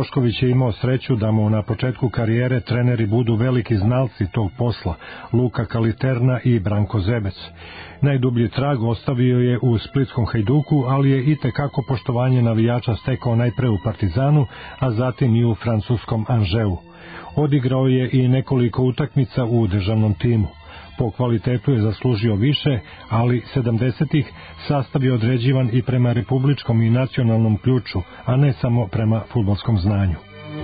Bošković je imao sreću da mu na početku karijere treneri budu veliki znalci tog posla, Luka Kaliterna i Branko Zebec. Najdublji trag ostavio je u splitskom Hajduku, ali je i tekako poštovanje navijača stekao najpre u Partizanu, a zatim i u francuskom Anžeu. Odigrao je i nekoliko utakmica u državnom timu. Po kvalitetu je zaslužio više, ali 70-ih sastav je određivan i prema republičkom i nacionalnom ključu, a ne samo prema fudbalskom znanju.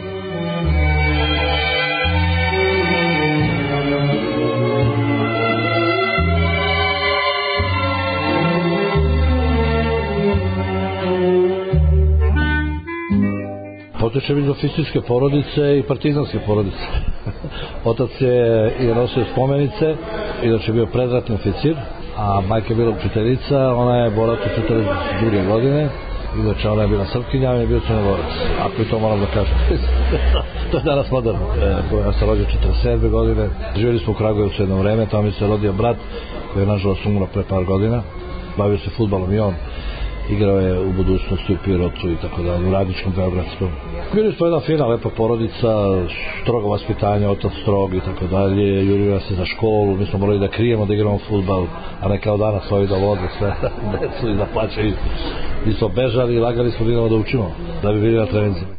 Potičem iz oficirske porodice i partizanske porodice. Otac je nosio spomenice, inače bio predratni oficir, a majka je bila učiteljica, ona je borac u 42. godine, inače ona je bila Srpkinja, on je bio Crnogorac, ako i to moram da kažem. To je danas moderno. Ja sam rodio 47. godine, živjeli smo u Kragujevcu jedno vreme, tamo mi se rodio brat, koji je nažalost umro pre par godina, bavio se fudbalom i on. Igrao je u budućnosti u Pirotu i tako dalje, u Radničkom, Beogradskom. Bili smo jedna fina, lepa porodica, strogo vaspitanje, otac strog i tako dalje, jurio nas se za školu, mi smo morali da krijemo da igramo fudbal, a ne kao danas ovi da vode sve, decu i da plaćaju. Mi smo bežali i lagali smo da učimo, da bi bili na treninzima.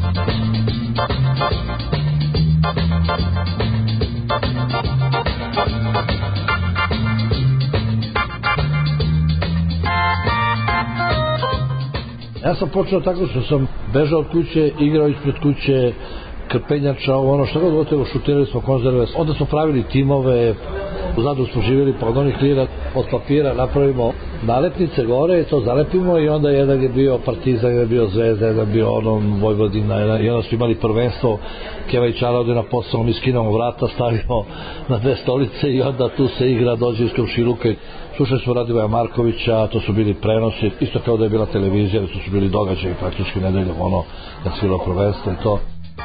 Ja sam počeo tako što sam bežao od kuće, igrao ispred kuće, krpenjača, što god gotovo, šutirali smo konzerve, onda smo pravili timove, u Zadru smo živjeli, pa od onih lira od papira napravimo nalepnice gore i to zalepimo i onda jedan je bio Partizan, jedan je bio Zvezda, jedan je bio Vojvodina i onda smo imali prvenstvo, Keva i Čara ode na posao, mi skinamo vrata, stavimo na 2 stolice i onda tu se igra, dođe iz komšiluka. Slušali smo Radivoja Markovića, to su bili prenosi, isto kao da je bila televizija, to su bili događaji praktički nedeljom, da svilo prvenstvo i to.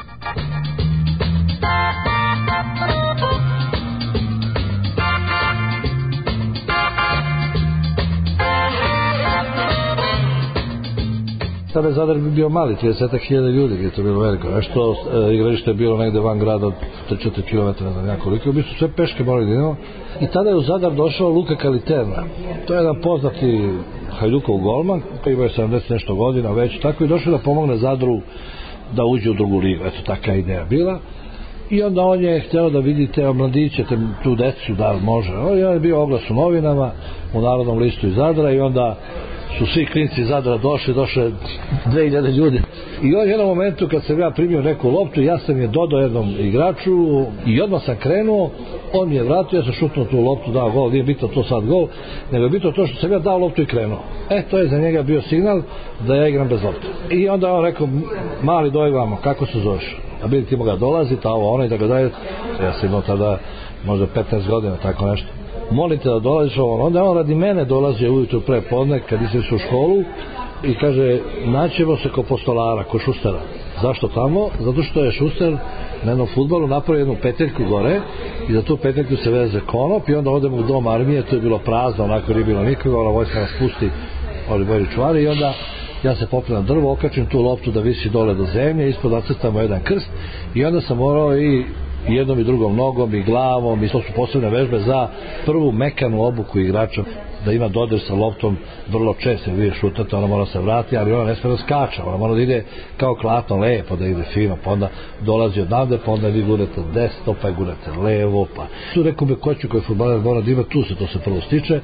Tada je Zadar bio mali, 30.000 ljudi, gdje je to bilo veliko. Nešto igralište je bilo negde van grada od 3-4 km, ne znam koliko. Mi su sve peške morali da idemo. I tada je u Zadar došao Luka Kaliterna. To je jedan poznati Hajdukov golman, koji imao je 70 nešto godina već, tako i došao da pomogne Zadru da uđe u drugu ligu. Eto, taka ideja bila. I onda on je hteo da vidite mladiće, tu decu, da može. On je bio oglas u novinama, u Narodnom listu iz Zadra i onda su svi klinci iz Zadra došli 2000 ljudi. I on je jednom momentu kad sam ja primio neku loptu, ja sam je dodao jednom igraču i odmah sam krenuo, on mi je vratio, ja sam šutnuo tu loptu, dao gol, nije bitno to sad gol, nego je bitno to što sam ja dao loptu i krenuo. To je za njega bio signal da ja igram bez lopte. I onda on rekao, mali doj vamo, kako se zoveš? A bili ti moga dolazi, ta ovo, ona i tako dalje. Ja sam imao tada možda 15 godina, tako nešto. Molite da dolaziš ovo, onda on radi mene dolazi ujutru pre podne kad idem u školu i kaže, naćemo se ko postolara, ko Šustera. Zašto tamo? Zato što je Šuster na jednom fudbalu napravio jednu peteljku gore i za tu peteljku se veze konop i onda odemo u dom armije, to je bilo prazno, onako nije bilo nikoga, ona vojska nas pusti, oni moji čuvari i onda ja se popnem na drvo, okačim tu loptu da visi dole do zemlje, ispod nacrtamo jedan krst i onda sam morao i jednom i drugom nogom i glavom i to su posebne vežbe za prvu mekanu obuku igrača, da ima dodir sa loptom vrlo često, vi šutate, ona mora se vrati, ali ona ne smije da skača, ona mora da ide kao klatno, lepo da ide fino, pa onda dolazi odnavde, pa onda vi gurete desno, pa gurete levo, pa tu neku bekoću koju fudbaler mora da ima, tu se to se prvo stiče.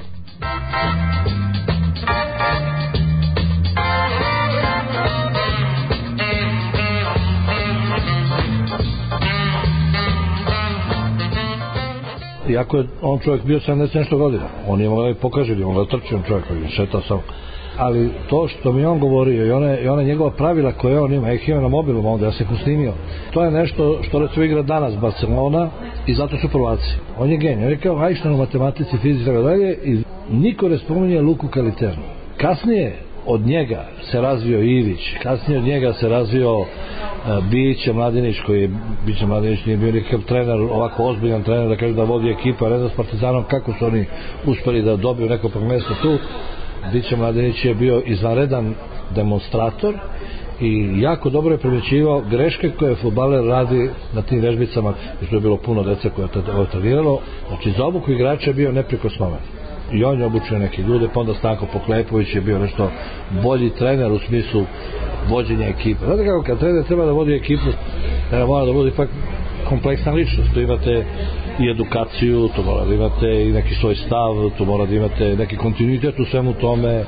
Iako je on čovjek bio 70 nešto godina, on je mogao i pokažili, on je trčio čovjek, šetao sam. Ali to što mi on govorio i ona njegova pravila koje on ima, ih ima na mobilom onda, ja sam ih snimio, to je nešto što recimo igra danas Barcelona i zato su prvaci. On je genij, on je kao Einstein u matematici, fizici i tako dalje i niko ne spominje Luku Kaliternu. Kasnije od njega se razvio Ivić, kasnije od njega se razvio Biće Mladinić, Biće Mladinić nije bio nikakav trener, ovako ozbiljan trener da kaže da vodi ekipa, ne znam s Partizanom kako su oni uspeli da dobiju neko prvenstvo tu. Biće Mladinić je bio izvanredan demonstrator i jako dobro je primjećivao greške koje fudbaler radi na tim vežbicama, jer je bilo puno dece koje je treniralo. Znači za obuku igrača je bio neprikosnoven i on je obučio neke ljude, pa onda Stanko Poklepović je bio nešto bolji trener u smislu vođenja ekipe. Znate kako, kad trener treba da vodi ekipu, mora da vodi ipak kompleksna ličnost. Tu imate i edukaciju, tu mora da imate i neki svoj stav, tu mora da imate neki kontinuitet u svemu tome.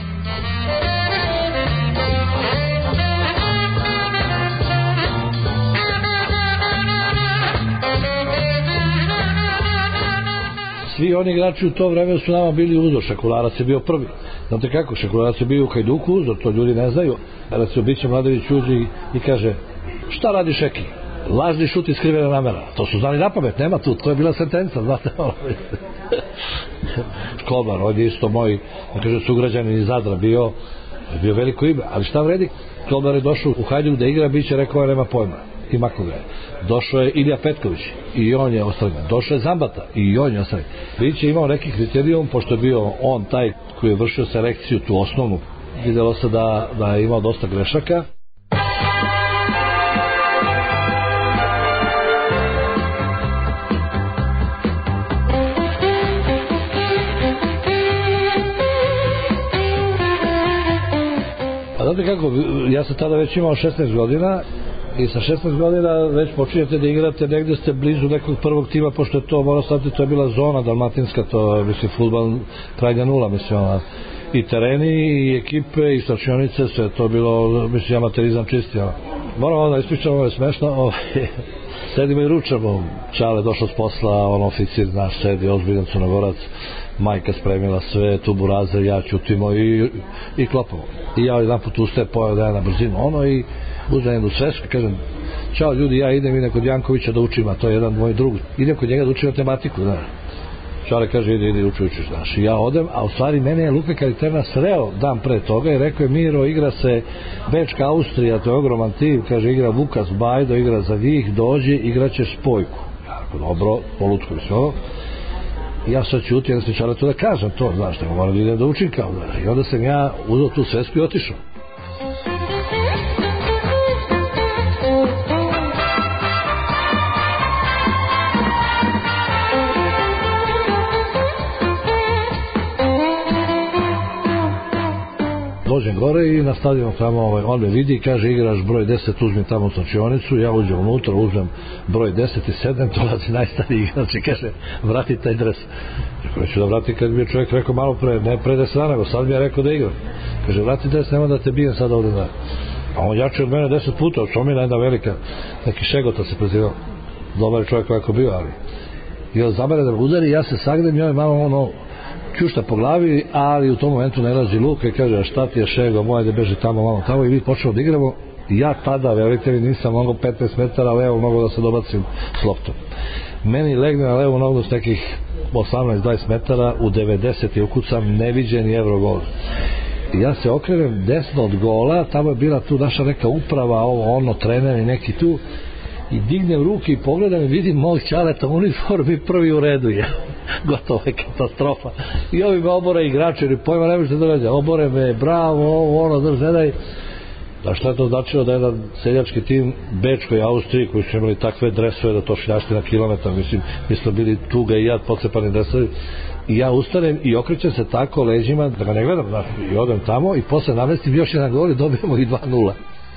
Svi oni igrači u to vreme su nama bili uzor. Šakularac je bio prvi. Znate kako, Šakularac je bio u Hajduku uzor, to ljudi ne znaju. Recimo, Bića Mladević uđe i kaže, šta radi Šeki? Lažni šut i skrivena namera. To su znali napamet, nema tu, to je bila sentenca, znate. Školbar, on je isto moj, da kaže, sugrađanin iz Zadra bio veliko ime, ali šta vredi? Školbar je došao u Hajduk da igra, Bića rekao, nema pojma. I mako ga je. Došao je Ilija Petković i on je ostranjen. Došao je Zambata i on je ostranjen. Bić je imao neki kriterijum, pošto je bio on taj koji je vršio selekciju, tu osnovnu. Videlo se da je imao dosta grešaka. A znate kako, ja sam tada već imao 16 godina i sa 16 godina već počinjete da igrate, negdje ste blizu nekog prvog tima, pošto je to, moram staviti, to je bila zona dalmatinska, to mislim fudbal krajnja nula, mislim, i tereni i ekipe i stačionice, sve to bilo, mislim, amaterizam čisti. Moram onda ispričam, ovo je smešno, sedimo i ručamo, Čale došao s posla, oficir naš sedi, ozbiljan Crnogorac, majka spremila sve, tu burazer, ja ćutimo i klopamo. I ja jedan put ustaje, pojao da je na brzinu i uzmem jednu svesku, kažem, čao ljudi, ja idem kod Jankovića da učim, a to je jedan moj drug, idem kod njega da učim matematiku, znaš. Čale kaže, idi, uči, znaš. I ja odem, a u stvari mene je Luka Kaliterna sreo dan pre toga i rekao je, Miro, igra se Bečka Austrija, to je ogroman tim, kaže, igra Vukas Bajdo, igra za njih, dođi, igraćeš spojku. Ja rekao, dobro, polutko i sve ovo. I ja sad ću utjeti, Čale to da kažem to, znaš, nego moram da idem da učim kao, znaš. I onda sam ja uzeo tu svesku i otišao. Dođem gore i nastavljamo tamo, on me vidi i kaže, igraš broj 10, uzmi tamo slačionicu, ja uđem unutra, uzmem broj 10 i sedem, dolazi najstariji igrač i kaže, vrati taj dres. Rekao, ću da vrati kad mi je čovjek rekao malo pre, ne pre 10 dana, nego sad mi je rekao da igram. Kaže, vrati dres, nema da te bijem sad ovdje. A on jače od mene 10 puta, Čomina jedna velika, neki Šegota se prezivao, dobar čovjek kako bio, ali i on za mene da me udari, ja se sagnem i on je malo čušta po glavi, ali u tom momentu nalazi Luka i kaže, a šta ti je Šego, moje da beži tamo i mi počnemo da igramo. I ja tada, verujte mi, nisam mogao 15 metara levo mogu da se dobacim s loptom. Meni legne na levu nogu s nekih 18-20 metara, u 90 ukucam neviđeni Eurogol. I ja se okrenem desno od gola, tamo je bila tu naša neka uprava, trener i neki tu, i dignem ruke i pogledam i vidim mog Čaleta u uniformi, prvi u redu je. Gotovo je katastrofa. I ovi me obore igrači, jer pojma ne može se događa, obore me, bravo, drž. Da šta je to značilo da jedan seljački tim Bečkoj Austriji, koji su imali takve dresove da to šljašti na kilometar, mislim, mi smo bili tuga i jad pocepani dresovi, i ja ustanem i okrećem se tako leđima da ga ne gledam, znači, i odem tamo i posle namestim još jedan gol i dobijemo i 2-0.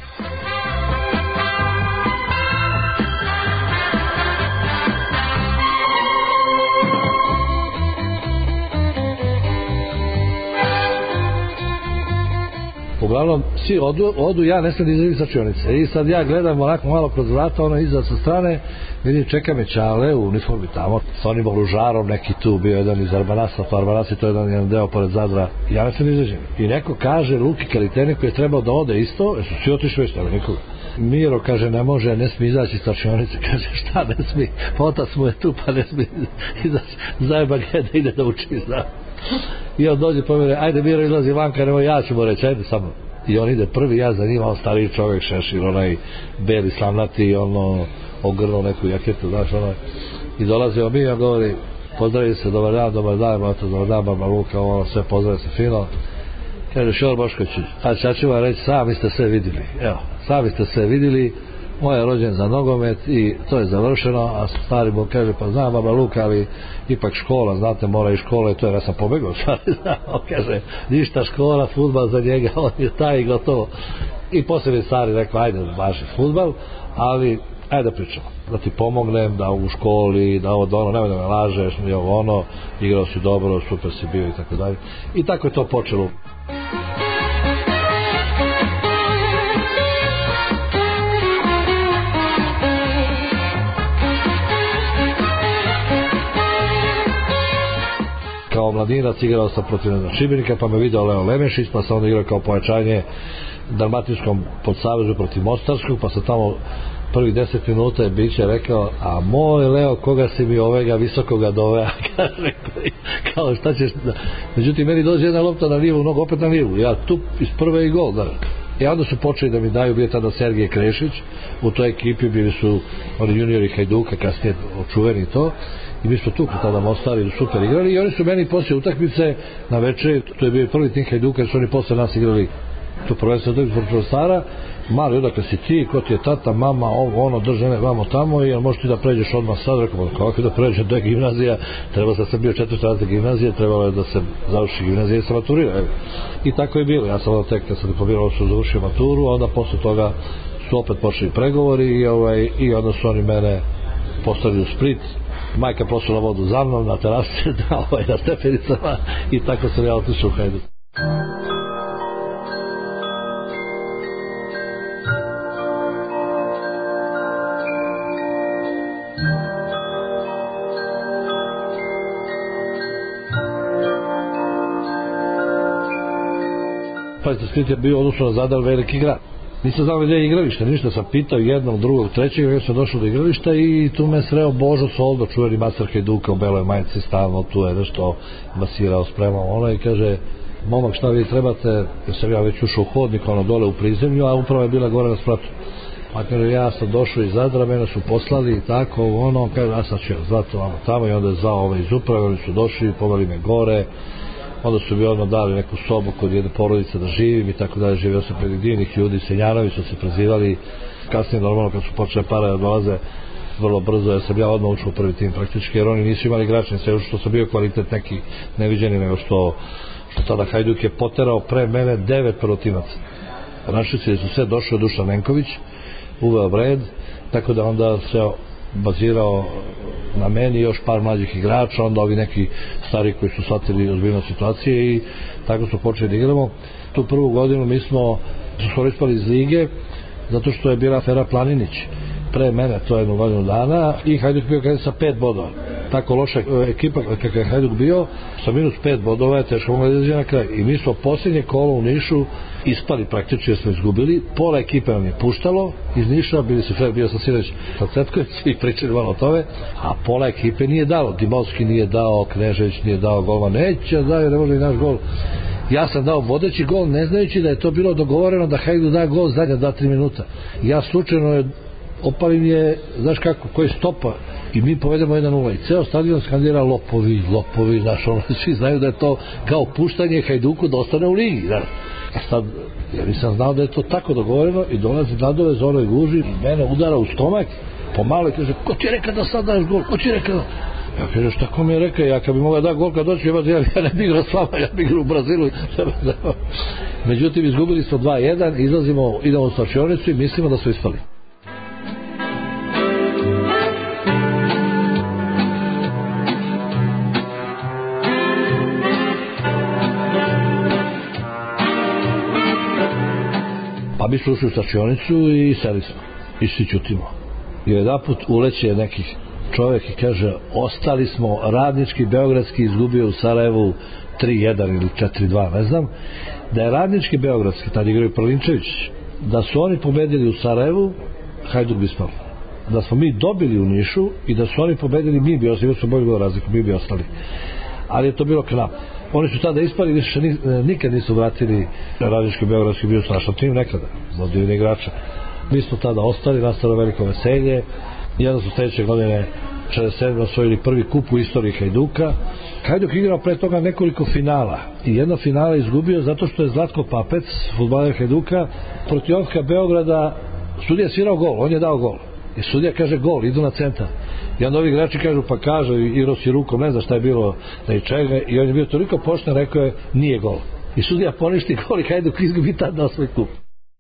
Uglavnom, svi odu, ja ne smijem izrediti sačionice. I sad ja gledam onako malo kroz vrata, iza sa strane, vidim, čeka me Čale u uniformi tamo, sa onim oružarom, neki tu bio jedan iz Arbanasa, to Arbanasi, to je jedan deo pored Zadra. Ja ne smijem izređen. I neko kaže Luki Kaliterni koji je trebao da ode isto, jer su svi otišli isto, ali nikoga. Miro kaže, ne može, ne smije izaći iz sačionice. Kaže, šta ne smije? Otac mu je tu, pa ne smije izaći. Zajeba ga da ide da uči, znam. I on dođe po mene, ajde Miro, izlazi vanka, nemoj, ja ću mu reći, ajde samo. I on ide prvi, ja za njima, on stariji čovjek, šešir, onaj beli slamnati, ogrnuo neku jaketu, znaš, i dolazio mi, on govori, pozdravi se, dobar dan, brate, dobar dan, baba Luka, sve pozdravi se fino. kaže Šor Bošković, sad ću vam reći, sami ste sve vidjeli, evo, sami ste sve vidjeli, moj je rođen za nogomet i to je završeno, a stari mu kaže, pa znam baba Luka, ali ipak škola, znate, mora i škola, i to je, ja sam pobegao, on kaže, ništa škola, fudbal za njega, on je taj i gotovo. I poslije mi stari rekao, ajde, vaši fudbal, ali ajde da pričamo, da ti pomognem, da u školi, da ovo, da ono, nemoj da me lažeš, ni ovo ono, igrao si dobro, super si bio i tako dalje. I tako je to počelo. Kao mladinac igrao sam protiv Šibenika, pa me video Leo Lemešić, pa sam onda igrao kao pojačanje Dalmatinskom podsavezu protiv Mostarskog, pa sam tamo prvih 10 minuta je Biće rekao, a moj Leo, koga si mi ovega visokoga dovea, kaže, kao šta ćeš da... Međutim, meni dođe jedna lopta na lijevu nogu, opet na lijevu, ja tu iz prve i gol, da. I onda su počeli da mi daju, bio tada Sergej Krešić, u toj ekipi bili su oni juniori Hajduka, kasnije očuveni to, i mi smo tu tada Mostari super igrali, i oni su meni poslije utakmice na večer, to je bio prvi tim Hajduka, jer su oni posle nas igrali tu prvenstveno dobi protiv Mostara, mali, odakle si ti, ko ti je tata, mama, ovo, ono, držane, vamo tamo, i možeš ti da pređeš odmah sad, rekao, kako da pređem, to je gimnazija, treba da sam bio 4. razred gimnazije, trebalo je da se završi gimnazija i se maturira, i tako je bilo, ja sam onda tek, kad sam diplomirao, su završio maturu, onda posle toga su opet počeli pregovori, i onda su oni mene postavili u Split, majka poslala vodu za mnom na terasi, na stepenicama, i tako sam ja otišao u Hajduk. Pazite, Split je bio odnosno na Zadar veliki grad. Nisam znao gdje je igralište, ništa, sam pitao jednog, drugog, trećeg, ja sam došao do igrališta i tu me sreo Božo Soldo, čuveni master Hajduka u beloj majici, stalno tu je nešto masirao, spremao ono, i kaže, momak, šta vi trebate, jer sam ja već ušao u hodnik, ono dole u prizemlju, a upravo je bila gore na spratu. A kaže, ja sam došao iz Zadra, mene su poslali i tako, ono, kaže, ja sad ću zvati tamo, i onda je zvao ove iz uprave, oni su došli, poveli me gore, onda su mi odmah dali neku sobu kod jedne porodice da živim i tako dalje, živio sam pred divnih ljudi, Senjanovi su se prezivali, kasnije normalno kad su počele pare da dolaze vrlo brzo, jer sam ja odmah učio u prvi tim praktički, jer oni nisu imali igrače, sve što sam bio kvalitet neki neviđeni, nego što tada Hajduk je poterao pre mene 9 prvotimaca. Našice su sve došli od Dušan Nenković, uveo red, tako da onda se bazirao na meni još par mlađih igrača, onda ovi neki stari koji su shvatili ozbiljno situacije, i tako smo počeli da igramo. Tu prvu godinu mi smo ispali iz lige zato što je bila afera Planinić pre mene, to je jednu godinu dana, i Hajduk bio kada sa 5 bodova. Tako loša ekipa kakav je Hajduk bio, sa minus 5 bodova je teško mogla da izađe na kraj. I mi smo posljednje kolo u Nišu ispali praktično, jer smo izgubili, pola ekipe nam je puštalo iz Niša, bio sam sinoć sa Cetković i pričali malo o tome, a pola ekipe nije dalo, Dimovski nije dao, Knežević nije dao golman, neće daju, ne može i naš gol. Ja sam dao vodeći gol, ne znajući da je to bilo dogovoreno da Hajduk da gol zadnja 2-3 minuta. Ja slučajno opalim je, znaš kako, koji stopa, i mi povedemo 1-0 i ceo stadion skandira lopovi, lopovi, znaš, ono, svi znaju da je to kao puštanje Hajduku da ostane u ligi, znaš. A sad, ja nisam znao da je to tako dogovoreno, i dolazi Dadove za onoj guži i mene udara u stomak, pomalo, i kaže, ko ti je rekao da sad daš gol, ko ti je rekao? Ja kažem, šta ko mi je rekao, ja kad bi mogao da gol kad doći, ja ne bi igrao s vama, ja bi igrao u Brazilu. Međutim, izgubili smo 2-1, idemo u slačionicu i mislimo da su ispali. Pa mi su ušli u stačionicu i seli smo i svi ćutimo. I jedan put uleće neki čovjek i kaže, ostali smo, Radnički Beogradski izgubio u Sarajevu 3-1 ili 4-2, ne znam, da je Radnički Beogradski, tad igraju Prlinčević, da su oni pobedili u Sarajevu, Hajduk bi spao. Da smo mi dobili u Nišu i da su oni pobedili, mi bi ostali, smo bolji razliku, mi bi ostali. Ali je to bilo knap. Oni su tada ispali, više nikad nisu vratili. Radnički Beogradski bio strašan tim nekada, od igrača. Mi smo tada ostali, nastalo veliko veselje, i onda su sljedeće godine 67. osvojili prvi kup u istoriji Hajduka. Hajduk igrao pre toga nekoliko finala i jedno finala izgubio zato što je Zlatko Papec, fudbaler Hajduka, protiv OFK Beograda, sudija svirao gol, on je dao gol i sudija kaže gol, idu na centar i onda ovi igrači kažu pa kažu i rosi rukom, ne zna šta je bilo da i čega, i on je bio toliko pošten, rekao je nije gol i sudija poništi gol i Hajduk izgubi tad na svoj kup.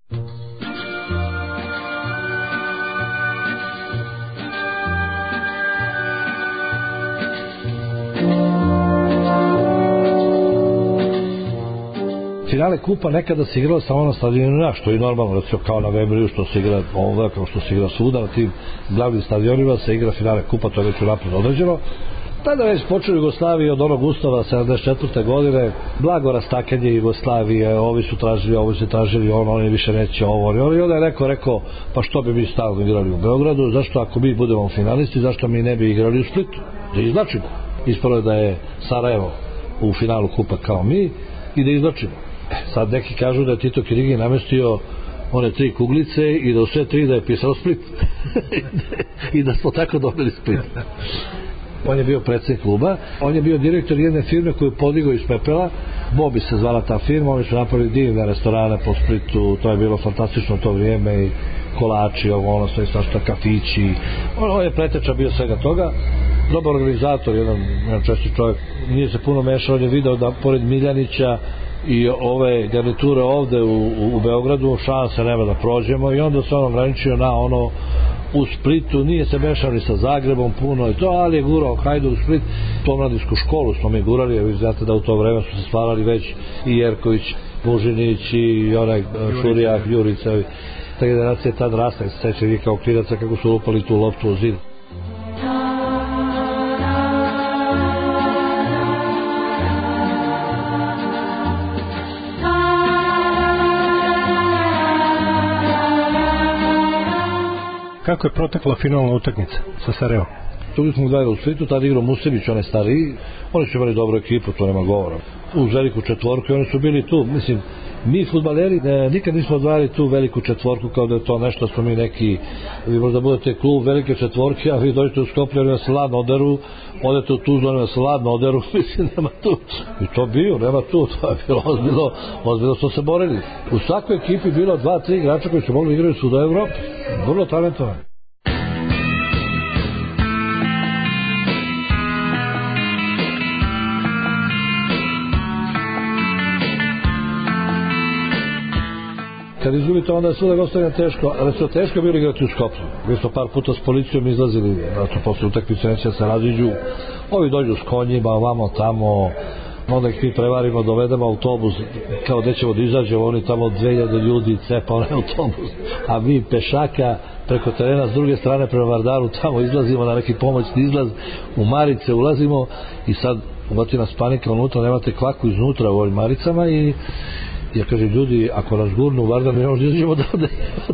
Finale kupa nekada se igralo samo na stadionima, što je normalno, recimo kao na Vembriju, što se igra ovdje, kao što se igra svuda, na tim glavnim stadionima se igra finale kupa, to je već unapred određeno. Tada već počeo Jugoslavije od onog ustava 74. godine, blago rastakanje Jugoslavije, ovi su tražili, ovi su tražili, oni više neće ovo, i onda je rekao, pa što bi mi stalno igrali u Beogradu, zašto ako mi budemo finalisti, zašto mi ne bi igrali u Splitu, da izlačimo. Ispalo je da je Sarajevo u finalu kupa kao mi i da izlačimo. Sad neki kažu da je Tito Kirigi namestio one 3 kuglice i da u sve 3 da je pisalo Split i da smo tako dobili Split. On je bio predsjednik kluba, on je bio direktor jedne firme koju je podigao iz pepela, Bobi se zvala ta firma, oni su napravili divne restorane po Splitu, to je bilo fantastično to vrijeme, i kolači, ono sve svašta, kafići, on je preteča bio svega toga, dobar organizator, jedan česti čovjek, nije se puno mešao, on je video da pored Miljanića i ove garniture ovde u Beogradu šanse nema da prođemo i onda se on ograničio na ono u Splitu, nije se mešao ni sa Zagrebom puno i to, ali je gurao Hajduk u Split, pomladinsku školu smo mi gurali, jer vi znate da u to vreme su se stvarali već i Jerković, Mužinić i onaj Šurijak, Jurica, ta generacija tad rasta, se seća vi kao klinaca kako su lupali tu loptu u zid. Kako je protekla finalna utakmica sa Sarajevom? Tu smo gledali u Splitu, tada igrao Musević, on je stariji, oni su imali dobru ekipu, to nema govora. Uz veliku četvorku i oni su bili tu, mislim, mi fudbaleri nikad nismo odvajali tu veliku četvorku kao da je to nešto, smo mi neki, vi možda budete klub velike četvorke, a vi dođete u Skoplje, oni vas ladno oderu, odete u Tuzlu, oni vas ladno oderu, mislim, nema tu. I to bio, nema tu, to je bilo ozbiljno što se borili. U svakoj ekipi bilo 2-3 igrača koji su mogli igrati u Evropi, vrlo talentovani. Kad izgubite, onda je svuda gostavljeno teško, ali su teško bili igrati u Skoplju. Mi smo par puta s policijom izlazili, znači posle utakmice neće se raziđu, ovi dođu s konjima, ovamo tamo, onda ih mi prevarimo, dovedemo autobus, kao gde ćemo da izađemo, oni tamo 2000 ljudi cepa onaj autobus, a mi pešaka preko terena s druge strane prema Vardaru, tamo izlazimo na neki pomoćni izlaz, u Marice ulazimo i sad uvati nas panika unutra, nemate kvaku iznutra u ovim Maricama i ja kažem, ljudi, ako nas gurnu u Vardar, mi možda izađemo da ode.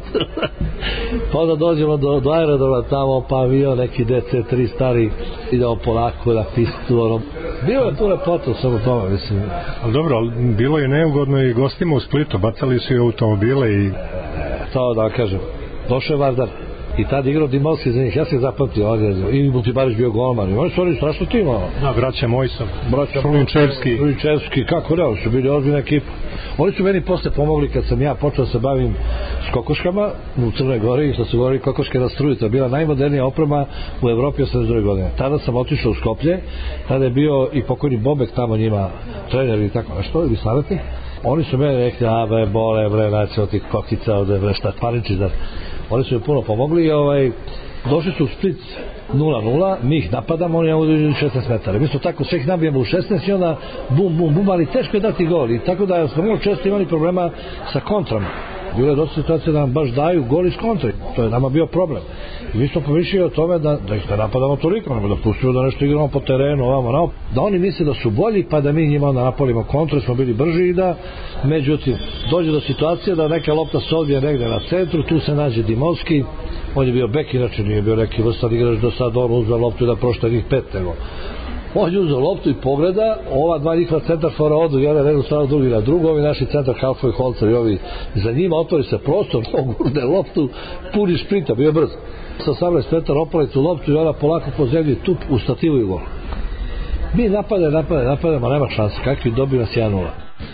Pa onda dođemo do aerodroma tamo, pa avion, neki DC-3 stari, idemo polako na pistu, ono. Bilo je tu lepoto samo tome, mislim. Ali dobro, bilo je neugodno i gostima u Splitu, bacali su i automobile i... To da kažem, došao je Vardar. I tad igrao Dimovski za njih, ja se zapamtio, i Multibarić bio golman, i oni su oni strašno tim, ono. Da, braća Mojsov, Šulinčevski, kako ne, oni su bili ozbiljna ekipa. Oni su meni posle pomogli kad sam ja počeo da se bavim s kokoškama u Crnoj Gori, što su govorili kokoške na struju, to je bila najmodernija oprema u Evropi 82. godine. Tada sam otišao u Skoplje, tada je bio i pokojni Bobek tamo njima, trener i tako nešto, ili slavati. Oni su meni rekli, bole, naćemo tih kokica ovde, šta paniči, da... Oni su mi puno pomogli i došli su u Split 0-0, mi ih napadamo, oni imamo 16 metara. Mi smo tako sve ih nabijemo u 16 i onda bum, ali teško je dati gol. I tako da smo vrlo često imali problema sa kontrama. Bilo je dosta situacija da nam baš daju gol iz kontra. To je nama bio problem. I mi smo pomišljali o tome da ih ne napadamo toliko, nego da pustimo da nešto igramo po terenu, ovamo, da oni misle da su bolji, pa da mi njima onda napolimo kontra, smo bili brži i da, međutim, dođe do situacije da neka lopta se odbije negde na centru, tu se nađe Dimovski, on je bio bek, inače nije bio neki vrstan igrač do sad, on uzeo loptu i da prošta njih 5, nego on je uzeo loptu i pogleda, ova dva njihova centarfora odu, jedan redu stranu, drugi na drugu, ovi naši centar Halfoj, Holcer i ovi za njima otvori se prostor, gurne loptu, puni šprinta, bio brz. sa 18 metara opali tu loptu i ona polako po zemlji tup u stativu i gol. Mi napadamo, nema šanse, kakvi dobiju nas 1-0.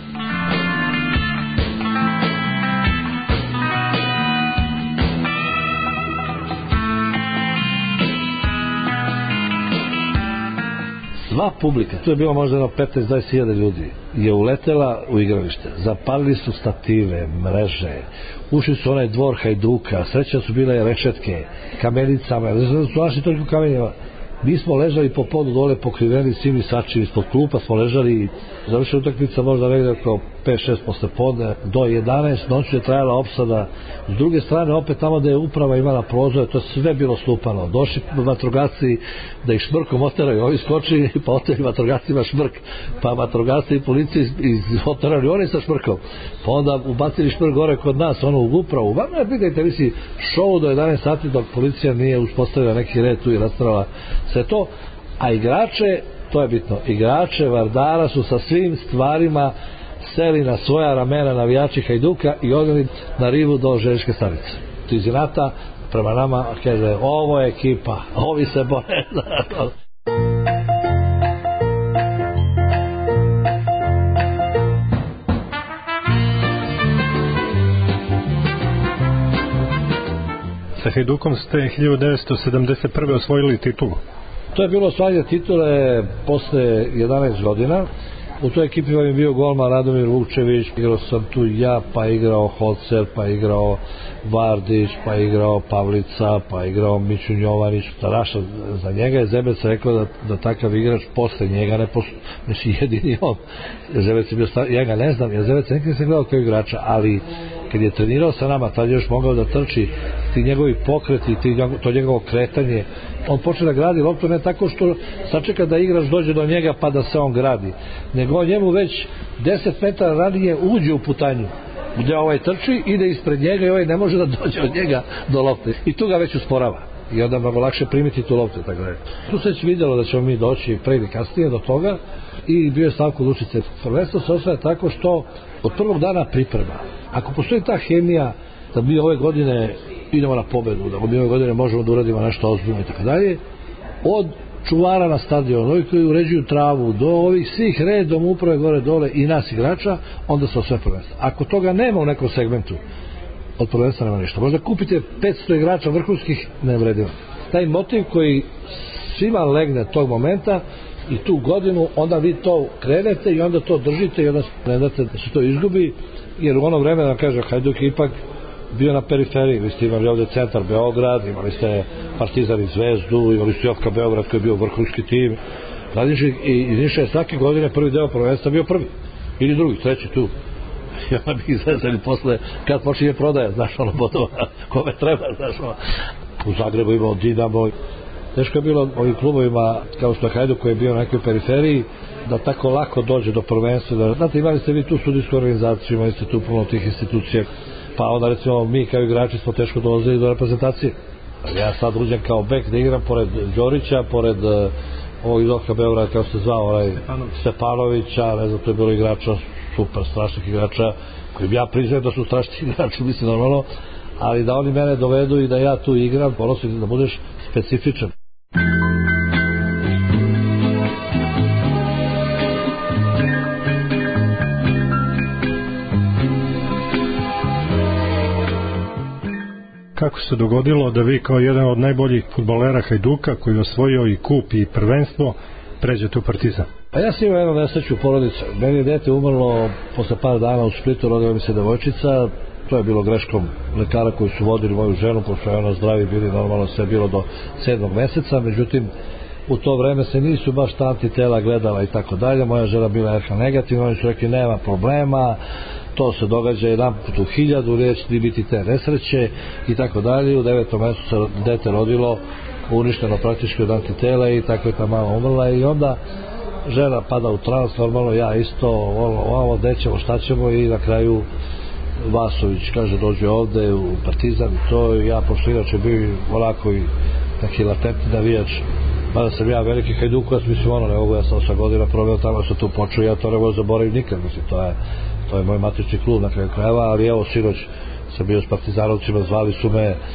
Sva publika, tu je bilo možda 15-20 hiljada ljudi, je uletela u igralište. Zapalili su stative, mreže, ušli su onaj dvor Hajduka, sreća su bile rešetke, kamenicama, su našli toliko kamenjima. Mi smo ležali po podu dole pokriveni svim sačim, ispod klupa smo ležali i završila utakmica možda negde oko 5-6 posle podne, do 11 noću je trajala opsada. S druge strane opet tamo da je uprava imala prozore, to je sve bilo slupano. Došli vatrogasci da ih šmrkom oteraju, ovi skočili pa oterali vatrogascima šmrk, pa vatrogasci i policije oterali oni sa šmrkom, pa onda ubacili šmrk gore kod nas, ono u upravu. Vam ne pitajte, misli, šou do 11 sati dok policija nije uspostavila neki red tu i rastrala sve to, a igrače, to je bitno, igrače Vardara su sa svim stvarima seli na svoja ramena navijači Hajduka i odveli na rivu do željezničke stanice. Iz inata prema nama kaže, ovo je ekipa, ovi se bore. Sa Hajdukom ste 1971. osvojili titulu. To je bilo osvajanje titule posle 11 godina. U toj ekipi vam je bio golman Radomir Vukčević, igrao sam tu ja, pa igrao Holcer, pa igrao Vardić, pa igrao Pavlica, pa igrao Mićun Jovanić. Taraša, za njega je Zebec rekao da takav igrač posle njega ne postoji, znači jedini on. Zebec je bio ja ga ne znam, ja Zebec nekada nisam gledao kao igrača, ali kad je trenirao sa nama, tad je još mogao da trči, ti njegovi pokreti, to njegovo kretanje, on počne da gradi loptu ne tako što sačeka da igrač dođe do njega pa da se on gradi, nego njemu već 10 metara ranije uđe u putanju gde ovaj trči, ide ispred njega i ovaj ne može da dođe od njega do lopte i tu ga već usporava i onda mnogo lakše primiti tu loptu. Tako da. Tu se već vidjelo da ćemo mi doći pre ili kasnije do toga i bio je Slavko Lučice. Prvenstvo se osvaja tako što od prvog dana priprema, ako postoji ta hemija da mi ove godine idemo na pobedu, da mi ove godine možemo da uradimo nešto ozbiljno i tako dalje, od čuvara na stadionu, ovi koji uređuju travu, do ovih svih redom uprave gore dole i nas igrača, onda se sve prvenstvo. Ako toga nema u nekom segmentu, od prvenstva nema ništa. Možda kupite 500 igrača vrhunskih, ne vredi. Taj motiv koji svima legne tog momenta i tu godinu, onda vi to krenete i onda to držite i onda ne date da se to izgubi, jer u ono vreme, da kažem, Hajduk ipak bio na periferiji, vi ste imali ovde centar Beograd, imali ste Partizan i Zvezdu, imali ste Jofka Beograd koji je bio vrhunski tim. Radnički i Niša je svake godine prvi deo prvenstva bio prvi, ili drugi, treći tu. I onda bi izvezali posle, kad počinje prodaja, znaš, ono bodova, kome treba, znaš, ono. U Zagrebu imao Dinamo. Teško je bilo ovim klubovima, kao što je Hajduk koji je bio na nekoj periferiji, da tako lako dođe do prvenstva. Znate, imali ste vi tu sudijsku organizaciju, imali ste tu puno tih institucija, pa onda recimo mi kao igrači smo teško dolazili do reprezentacije. Ja sad uđem kao bek da igram pored Đorića, pored ovog iz Oka Beograda, kao se zvao Stepanovića, ne znam, to je bilo igrača, super strašnih igrača, koji bi ja priznajem da su strašni igrači, mislim normalno, ali da oni mene dovedu i da ja tu igram, ponosim da budeš specifičan. Kako se dogodilo da vi kao jedan od najboljih fudbalera Hajduka koji je osvojio i kup i prvenstvo pređete u Partizan? Pa ja sam imao jednu nesreću u porodicu. Meni je dete umrlo posle par dana u Splitu, rodila mi se devojčica. To je bilo greškom lekara koji su vodili moju ženu, pošto je ona zdravi bili, normalno sve bilo do 7. meseca, međutim u to vreme se nisu baš ta antitela gledala i tako dalje. Moja žena bila RH negativna, oni su rekli nema problema, to se događa jedan put u 1000, neće ti biti te nesreće i tako dalje. U 9. mesecu se dete rodilo, uništeno praktički od antitela i tako je ta mama umrla i onda žena pada u trans, normalno ja isto, ovo dećemo, šta ćemo i na kraju Vasović kaže dođe ovde u Partizan i to ja pošto inače bio onako i neki latentni navijač, mada sam ja veliki Hajdukovac, mislim ono, ne mogu, ja sam 8 godina proveo tamo, sam tu počeo, ja to ne mogu zaboraviti nikad, mislim, to je moj matični klub na kraju krajeva, ali evo sinoć sam bio s Partizanovcima, zvali su me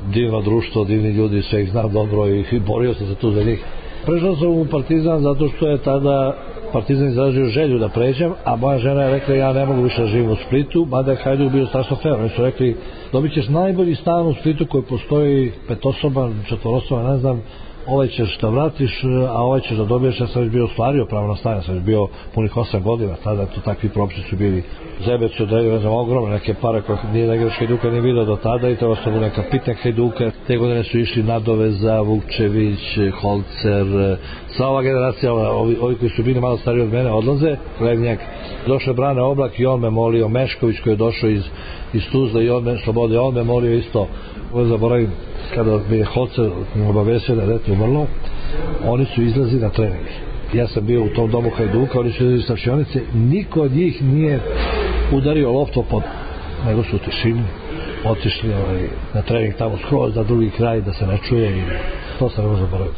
divno društvo, divni ljudi, sve ih znam dobro i borio sam se tu za njih. Prešao sam u Partizan zato što je tada Partizan izrazio želju da pređem, a moja žena je rekla ja ne mogu više da živim u Splitu, mada je Hajduk bio strašno fair. Oni su rekli dobit ćeš najbolji stan u Splitu koji postoji, 5-osoban, 4-osoban, ne znam, ovaj ćeš da vratiš, a ovaj ćeš da dobiješ. Ja sam već bio ostvario pravo na stan, ja sam već bio punih 8 godina, tada to takvi propisi su bili. Zebec je odredio, ne znam, ogromne neke pare koje nije da igrač Hajduka nije vidio do tada i trebao sam neka kapitan Hajduka. Te godine su išli Nadoveza, Vukčević, Holcer, sva ova generacija, ovi koji su bili malo stariji od mene odlaze, Levnjak, došao Brane Oblak i on me molio, Mešković koji je došao iz Tuzla i on me Slobode, on me molio isto. Zaboravim, kada mi je Holcer obavestio da je dete umrlo, oni su izlazili na trening. Ja sam bio u tom domu Hajduka, oni su izlazili sa slačionice, niko od njih nije udario loptu pod, nego su u tišini otišli na trening tamo skroz na drugi kraj da se ne čuje i to sam ne može zaboraviti.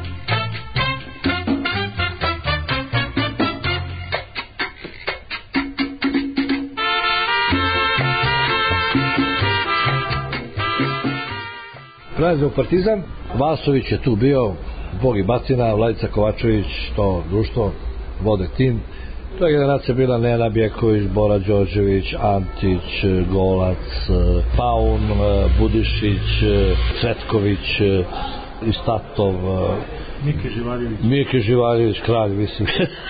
Prelazim u Partizan, Vasović je tu bio, Bog i Batina, Vladica Kovačević, to društvo, vode tim. To je generacija bila Nena Bjeković, Bora Đorđević, Antić, Golac, Paun, Budišić, Cvetković, Istatov, Mike Živaljević, kralj, mislim,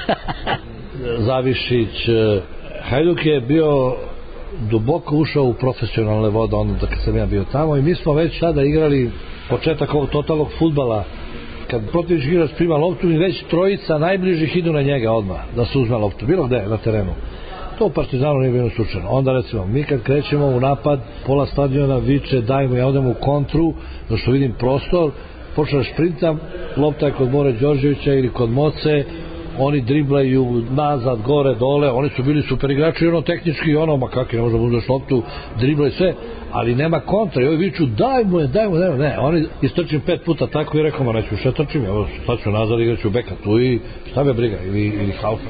Zavišić. Hajduk je bio duboko ušao u profesionalne vode onda kad sam ja bio tamo i mi smo već tada igrali početak ovog totalnog fudbala. Kad protivnički igrač prima loptu i već trojica najbližih idu na njega odmah da se uzme loptu, bilo gde na terenu. To u Partizanu nije bilo slučajno. Onda recimo, mi kad krećemo u napad, pola stadiona viče dajmo, ja odem u kontru, zašto vidim prostor, počnem šprintam, lopta je kod Bore Đorđevića ili kod Moce, oni driblaju nazad, gore, dole, oni su bili super igrači i ono tehnički, ono, ma kakvi, ne možda uzmeš loptu, driblaju sve, ali nema kontra i ovi viču, daj mu, ne, oni istrčim 5 puta tako i rekao, ma neću še trčim, evo, sad ću nazad, igraću beka tu i šta me briga, ili halfa.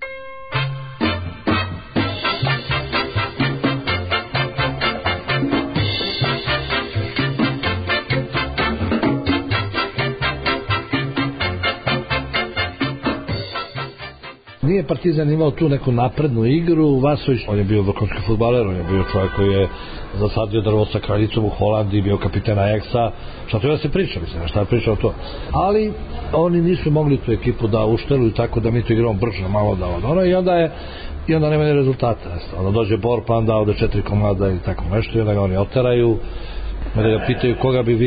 Nije Partizan imao tu neku naprednu igru. Vasović, on je bio vrhunski fudbaler, on je bio čovjek koji je zasadio drvo sa kraljicom u Holandiji, bio kapitan Ajaxa, šta to da se priča, mislim, šta je pričao to. Ali oni nisu mogli tu ekipu da ušteluju tako da mi to igramo brže, malo da od ono i onda nema ni rezultata. Onda dođe Bor, pa onda ovde 4 komada i tako nešto i onda ga oni oteraju. Da ga pitaju koga bi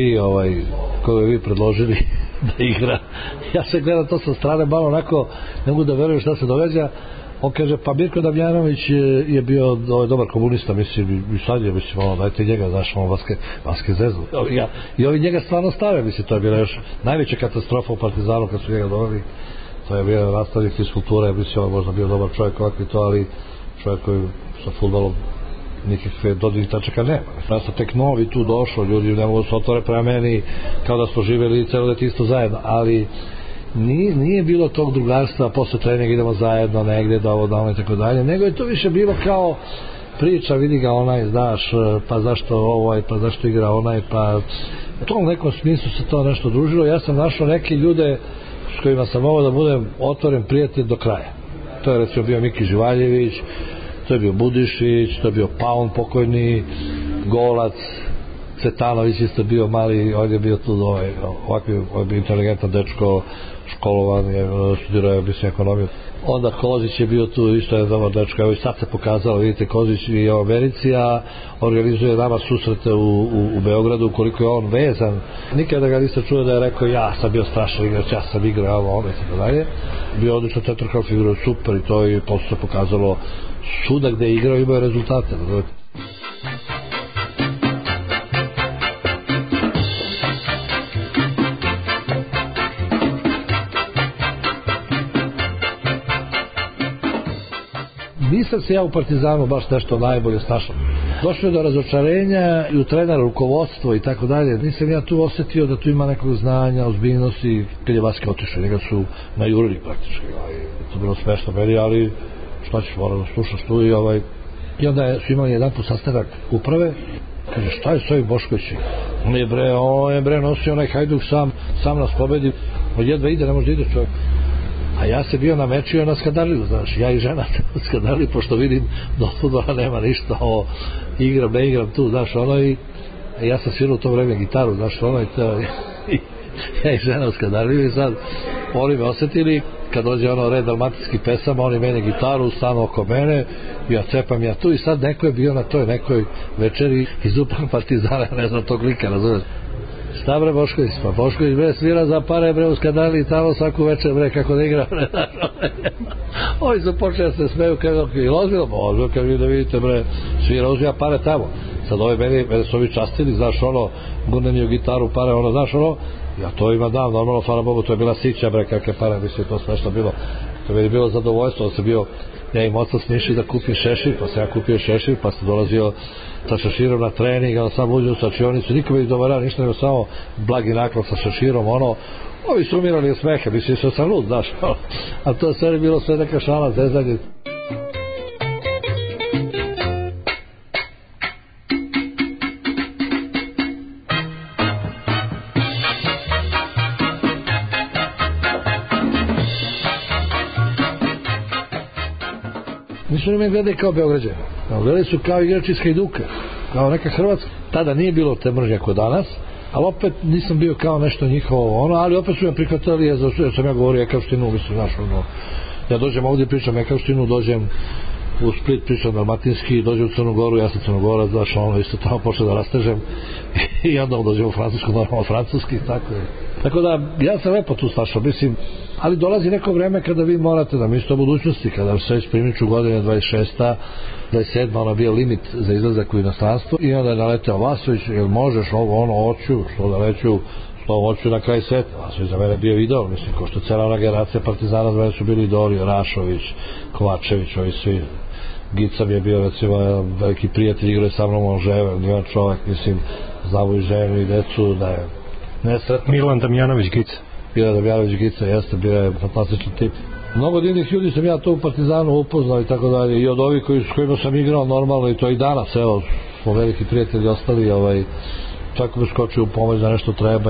vi predložili da igra. Ja se gledam to sa strane, malo onako ne mogu da verujem šta se događa. On kaže, pa Mirko Damjanović je bio dobar komunista, mislim, i sad je, mislim, ono, dajte njega, znaš, ono, Vaske Zezu. I ovi njega stvarno stave, mislim, to je bila još najveća katastrofa u Partizanu kad su njega doveli. To je bio nastavnik fiskulture, mislim, on možda bio dobar čovjek ovakvi to, ali čovjek koji sa fudbalom nikakve dodirnih tačaka nema. Ja sam tek novi tu došao, ljudi ne mogu se otvore prema meni kao da smo živjeli celo detinjstvo zajedno, ali nije bilo tog drugarstva, posle treninga idemo zajedno negdje, da ovo, da ono i tako dalje, nego je to više bilo kao priča, vidi ga onaj, znaš, pa zašto ovaj, pa zašto igra onaj, pa u tom nekom smislu se to nešto družilo. Ja sam našao neke ljude s kojima sam mogao da budem otvoren prijatelj do kraja. To je recimo bio Miki Živaljević, to je bio Budišić, to je bio Paun pokojni, Golac, Cvetanović isto bio mali, on je bio tu ovakvi inteligentan dečko, školovan, studirao je mislim ekonomiju. Onda Kozić je bio tu isto jedan dobar dečko, evo i sad se pokazalo, vidite, Kozić je u Americi, a organizuje nama susrete u Beogradu, koliko je on vezan. Nikada ga nisam čuo da je rekao ja sam bio strašan igrač, ja sam igrao ovo i tako dalje. Bio odlično centralni figura, super i to i posle se pokazalo svuda gde je igrao imao rezultate. Nisam se ja u Partizanu baš nešto najbolje snašao. Došlo je do razočarenja i u trenera, rukovodstvo i tako dalje. Nisam ja tu osjetio da tu ima nekog znanja, ozbiljnosti. Kad je Vaske otišao, njega su najurili praktički. To je bilo smešno meni, ali šta ćeš, moram da slušaš tu i onda su imali jedan put sastanak uprave Kaže, šta je s ovim Boškovićem? On je bre nosio onaj Hajduk sam nas pobedi, jedva ide, ne može da ide čovjek. A ja se bio namečio na Skadarliju, znaš, ja i žena na Skadarliju, pošto vidim da od fudbala nema ništa, igram, ne igram tu, znaš, i ja sam svirao u to vreme gitaru, znaš, ja i žena u Skadarliju i sad oni me osetili, kad dođe red dalmatinskih pesama, oni mene gitaru, stanu oko mene, ja cepam ja tu i sad neko je bio na toj nekoj večeri iz Upan Partizana, ne znam tog lika, razumiješ. Šta bre Bošković? Pa Bošković bre svira za pare bre u Skadali i tamo svaku večer bre kako da igra bre. Ovi su počeli se smeju kako je ozbiljno, ozbiljno kad vi da vidite bre svira uzija pare tamo. Sad ove mene su ovi častili, znaš gurneni u gitaru pare, znaš ja to ima dam, normalno hvala Bogu, to je bila sića bre kakve pare, mislim to smešno bilo. To je bilo zadovoljstvo, da se bio ja im otac sniši da kupim šešir, pa sam ja kupio šešir, pa sam dolazio sa šeširom na trening, a sam uđeo u slačionicu, niko mi dovarao ništa, nego samo blagi naklon sa šeširom, ovi su umirali od smeha, mislim što sam lud, znaš, a to sve bilo sve neka šala, zezanje. Nisu ni me gledali kao Beograđani, gledali su kao igrači iz Hajduka, kao neka Hrvatska. Tada nije bilo te mržnje kod danas, ali opet nisam bio kao nešto njihovo, ali opet su me prihvatali, jer sam ja govorio ekavštinu, mislim, znaš, ja dođem ovdje pričam ekavštinu, dođem u Split pričam dalmatinski, dođem u Crnu Goru, ja sam Crnogorac, znaš, isto tamo počeo da rastežem i onda dođem u Francusku, normalno francuski, tako da ja sam lepo tu stašao, mislim, ali dolazi neko vreme kada vi morate da mislite o budućnosti, kada se već primiču godine 26. 27. ona bio limit za izlazak u inostranstvo i onda je naleteo Vasović, jel možeš hoću, hoću na kraj sveta. Vasović za mene bio idol, mislim, ko što cela ona generacija Partizana za mene su bili idoli, Rašović, Kovačević, ovi svi. Gica mi je bio, recimo, veliki prijatelj, igrao je sa mnom Onževe, nijedan čovjek, mislim, znamo i ženu i decu, da je nesretno. Milan Damjanović Gica. Milan Damjanović Gica, jeste, bio je fantastičan tip. Mnogo divnih ljudi sam ja to u Partizanu upoznao i tako dalje, i od ovih s kojima sam igrao normalno, i to i danas, evo, smo veliki prijatelji ostali, čak mi skočio u pomoć da nešto treba.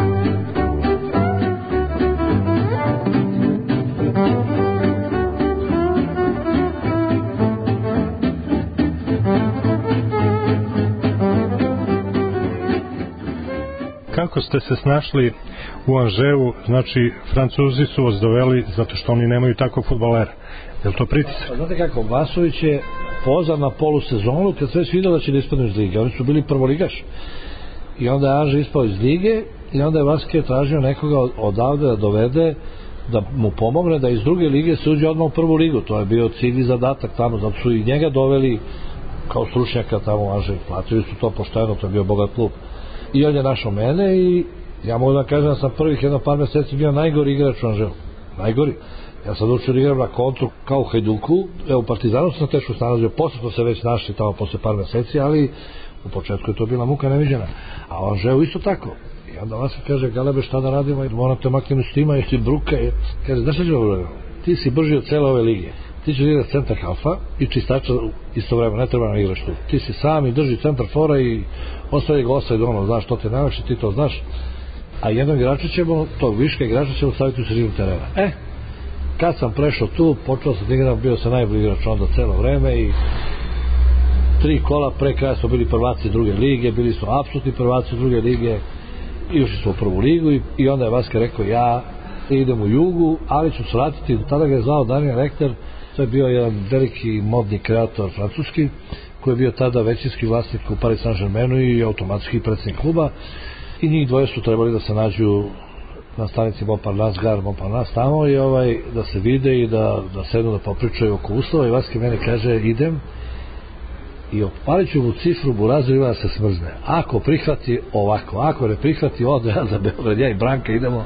Kako ste se snašli u Anževu, znači Francuzi su vas doveli zato što oni nemaju takvog fudbalera, je li to pritisak? Znate kako, Vasović je pozvan na polusezonu kad sve vidio da će da ispadnu iz lige, oni su bili prvoligaš i onda je Anže ispao iz lige i onda je Vaske tražio nekoga odavde da dovede, da mu pomogne da iz druge lige se uđe odmah u prvu ligu, to je bio cilj i zadatak tamo, zato su i njega doveli kao stručnjaka tamo u Anže, platili su to pošteno, to je bio bogat klub. I on je našao mene i ja mogu da kažem da sam prvih jedno par meseci bio najgori igrač u Anželu. Najgori. Ja sam učio da igram na kontru kao u Hajduku, u Partizanu sam teško stanazio, posle to se već našli tamo posle par meseci, ali u početku je to bila muka neviđena. A u Anželu isto tako. I onda vas kaže, Galebe, šta da radimo, morate maknemo s tima, jesi bruka. Kaže, znaš šta ću vam raditi? Ti si brži od cele ove lige. Ti ćeš igrati centar halfa i čistača isto vreme, ne treba nam igraš tu. Ti si sam i drži centar fora i ostavi ga offside, znaš, to te najlakše, ti to znaš. A jednog igrača ćemo, tog viška igrača ćemo staviti u sredinu terena. Kad sam prešao tu, počeo sam da igram, bio sam najbolji igrač onda celo vreme i 3 kola pre kraja smo bili prvaci druge lige, bili smo apsolutni prvaci druge lige i ušli smo u prvu ligu i onda je Vaska rekao, ja idem u Jugu, ali ću se vratiti. Tada ga je zvao Daniel Rekter, to je bio jedan veliki modni kreator francuski, koji je bio tada većinski vlasnik u Paris Saint-Germainu i automatski predsjednik kluba, i njih dvoje su trebali da se nađu na stanici Montparnasse, Gare Montparnasse tamo i da se vide i da sednu da popričaju oko uslova. I Vaske mene kaže, idem i opalit ću mu cifru Burazer ima da se smrzne. Ako prihvati ovako, ako ne prihvati, onda ja za Beograd, ja i Branka idemo.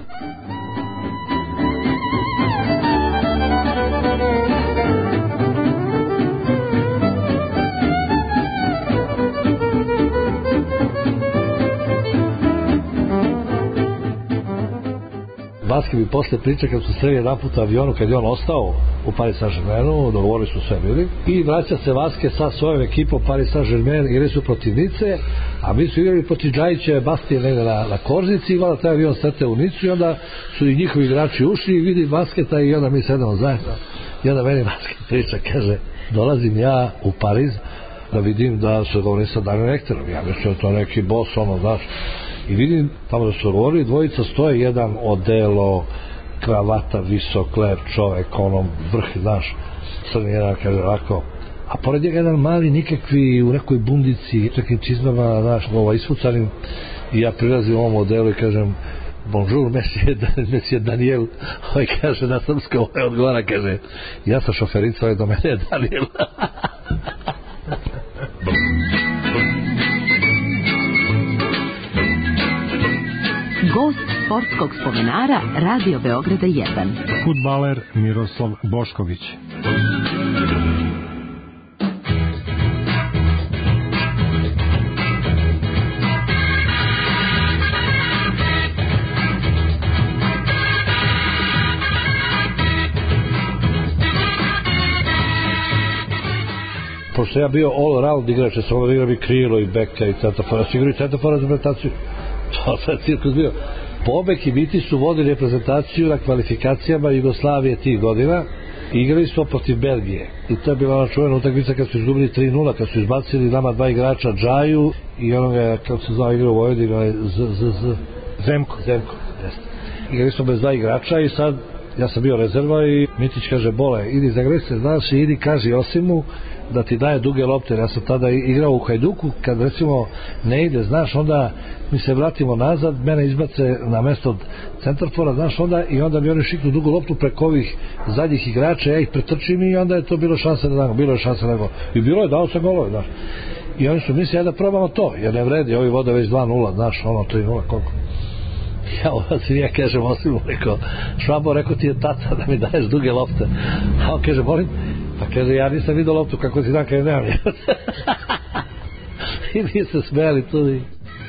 Basket mi posle priča kad su sreli jedan put u avionu, kad je on ostao u Paris Saint-Germainu, dogovorili su sve bili, i vraća se Vasquez sa svojom ekipom Paris Saint-Germain, igrali su protiv Nice, a mi su igrali protiv Džajića Bastije negde na Korzici, i onda taj avion sete u Nicu, i onda su i njihovi igrači ušli i vidi Vasketa, i onda mi sedemo zajedno, i onda meni Vasket priča, kaže, dolazim ja u Pariz da vidim da se govori sa Daniel Ekterom, ja mislim to neki boss, ono, znaš, i vidim tamo da su govorili, dvojica stoje, jedan odelo, kravata, visok, lep čovek, onom vrh, znaš, crni jedan, kaže ovako, a pored njega jedan mali, nikakvi, u nekoj bundici, takvim čizmama, znaš, isfucanim, i ja prilazim u ovom odelu i kažem, bonjour, monsieur Daniel, ovaj kaže na srpsko, ovaj odgovara, kaže, ja sam šoferica, ovaj do mene je Daniel. Gost sportskog spomenara Radio Beograda 1. Fudbaler Miroslav Bošković. Pošto ja bio all round igrač, ja sam ovdje igrao i krilo i beka i centafora, ja sam igrao i centafora za reprezentaciju. To je cirkus bio. Pobek i Biti su vodili reprezentaciju na kvalifikacijama Jugoslavije tih godina. Igrali smo protiv Belgije. I to je bila ona čuvena utakmica kad su izgubili 3-0, kad su izbacili nama dva igrača, Džaju i onoga, kako se znao, igrao u Vojvodini, Zemko. Jeste. Igrali smo bez dva igrača i sad ja sam bio rezerva i Mitić kaže, Bole, idi zagraj se, znaš, i idi kaži Josimu da ti daje duge lopte. Ja sam tada igrao u Hajduku, kad recimo ne ide, znaš, onda mi se vratimo nazad, mene izbace na mesto od centarfora, znaš, onda i onda mi oni šiknu dugu loptu preko ovih zadnjih igrača, ja ih pretrčim i onda je to bilo šanse da damo, bilo je šanse da damo. I bilo je, dao sam golove, znaš. I oni su mislili da probamo to, jer ne vredi, ovi vode već 2-0, znaš, ono 3-0, koliko. Ja ovdje ja kažem Osimu, rekao, Švabo, rekao ti je tata da mi daješ duge lopte. A on kaže, molim, pa kaže, ja nisam vidio loptu kako si dan, kaže, nemam je. I mi se smijali tudi.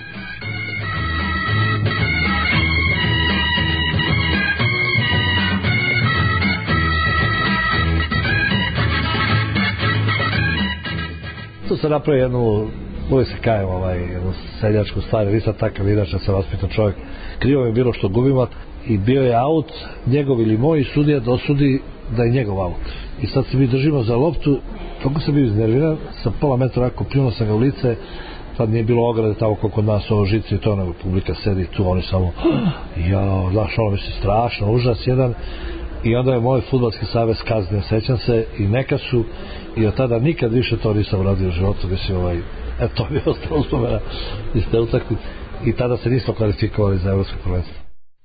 Tu se napravi jednu, uvijek se kajem, jednu seljačku stvar, nisam takav inače, sam vaspitan čovjek. Krivo mi je bilo što gubimo i bio je aut, njegov ili moj, sudija dosudi da je njegov aut. I sad se mi držimo za loptu, toliko sam bio iznerviran, sa pola metra ovako pljunuo sam ga u lice, tad nije bilo ograde tamo kod nas ovo žice i to, nego publika sedi tu, oni samo, ja, znaš, ono mi se strašno, užas jedan. I onda je moj fudbalski savez kaznio, sećam se, i neka su, i od tada nikad više to nisam uradio u životu, mislim, to bi ostalo uspomena iz te utakmice. I tada se nismo kvalifikovali za evropsko prvenstvo.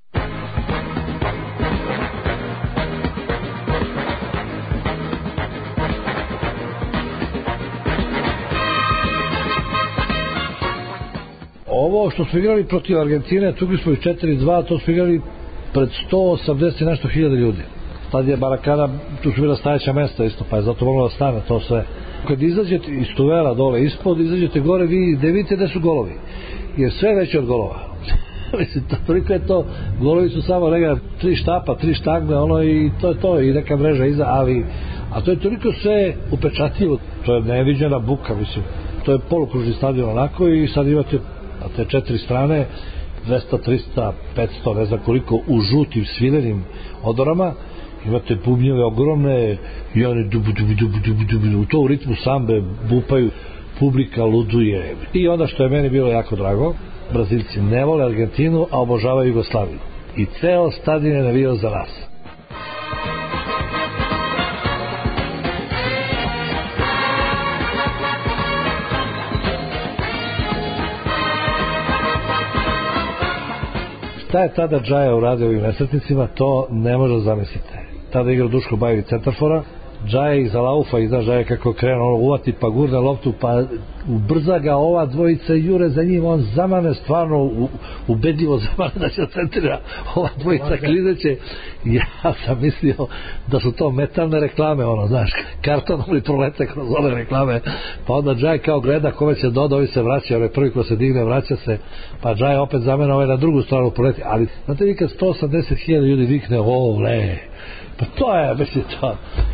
Ovo što smo igrali protiv Argentine, tukli smo i 4-2, to smo igrali pred 180 nešto hiljada ljudi. Tad je Barakana, tu su bila stajeća mesta isto, pa je zato moglo da stane to sve. Kad izađete iz tuvela dole ispod, izađete gore, vi ne vidite da su golovi, jer sve veće od golova. Mislim, toliko je to, golovi su samo neka 3 štapa, 3 štagle, ono, i to je to, i neka mreža iza, ali, a to je toliko sve upečatljivo, to je neviđena buka, mislim, to je polukružni stadion onako, i sad imate na te 4 strane 200, 300, 500, ne znam koliko, u žutim svilenim odorama, imate bubnjeve ogromne i oni u to u ritmu sambe bupaju, publika luduje. I onda što je meni bilo jako drago, Brazilci ne vole Argentinu, a obožavaju Jugoslaviju. I ceo stadion je navijao za nas. Šta je tada Džaja uradio ovim nesretnicima, to ne može zamisliti. Tada igrao Duško Bajević centarfora Džaje ih zalaufa i znaš Džaje kako krenu, ono uvati pa gurne loptu, pa ubrza ga ova dvojica i jure za njim, on zamane stvarno ubedljivo zamane da će centrira, ova dvojica klizeće. Ja sam mislio da su to metalne reklame, ono znaš, kartonom li prolete kroz ove reklame, pa onda Džaj kao gleda kome će doda, ovi se vraća, ovaj prvi ko se digne vraća se, pa Džaj opet zamene ovaj na drugu stranu proleti, ali znate vi kad 180.000 ljudi vikne ole, pa to je, mislim to.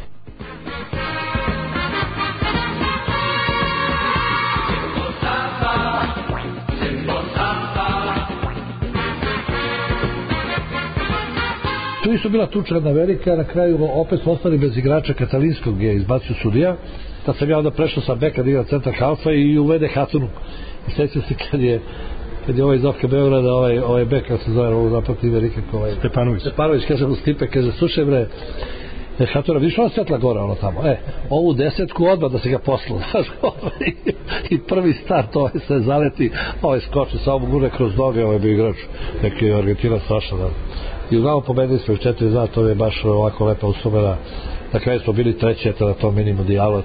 Tu isto bila tuča jedna velika, na kraju opet smo ostali bez igrača Katalinskog je izbacio sudija, tad sam ja onda prešao sa beka da igra centar halfa i uvede Hatunu. I sjećam se kad je ovaj iz Ofka Beograda, ovaj bek, kako se zove, ovo zaprati ime nikako, Stepanović, kaže mu Stipe, kaže, slušaj bre, Hatuna, vidiš ona svetla gora, ono tamo, ovu desetku odmah da se ga poslu, znaš, i prvi start, ovaj se zaleti, ovaj skoči sa ovom gure kroz noge, ovaj bi igrač, neki Argentina strašno, da. I uglavnom pobedili smo 4-2, to je baš ovako lepa uspomena. Na kraju smo bili treći, eto na tom mini mundijalu.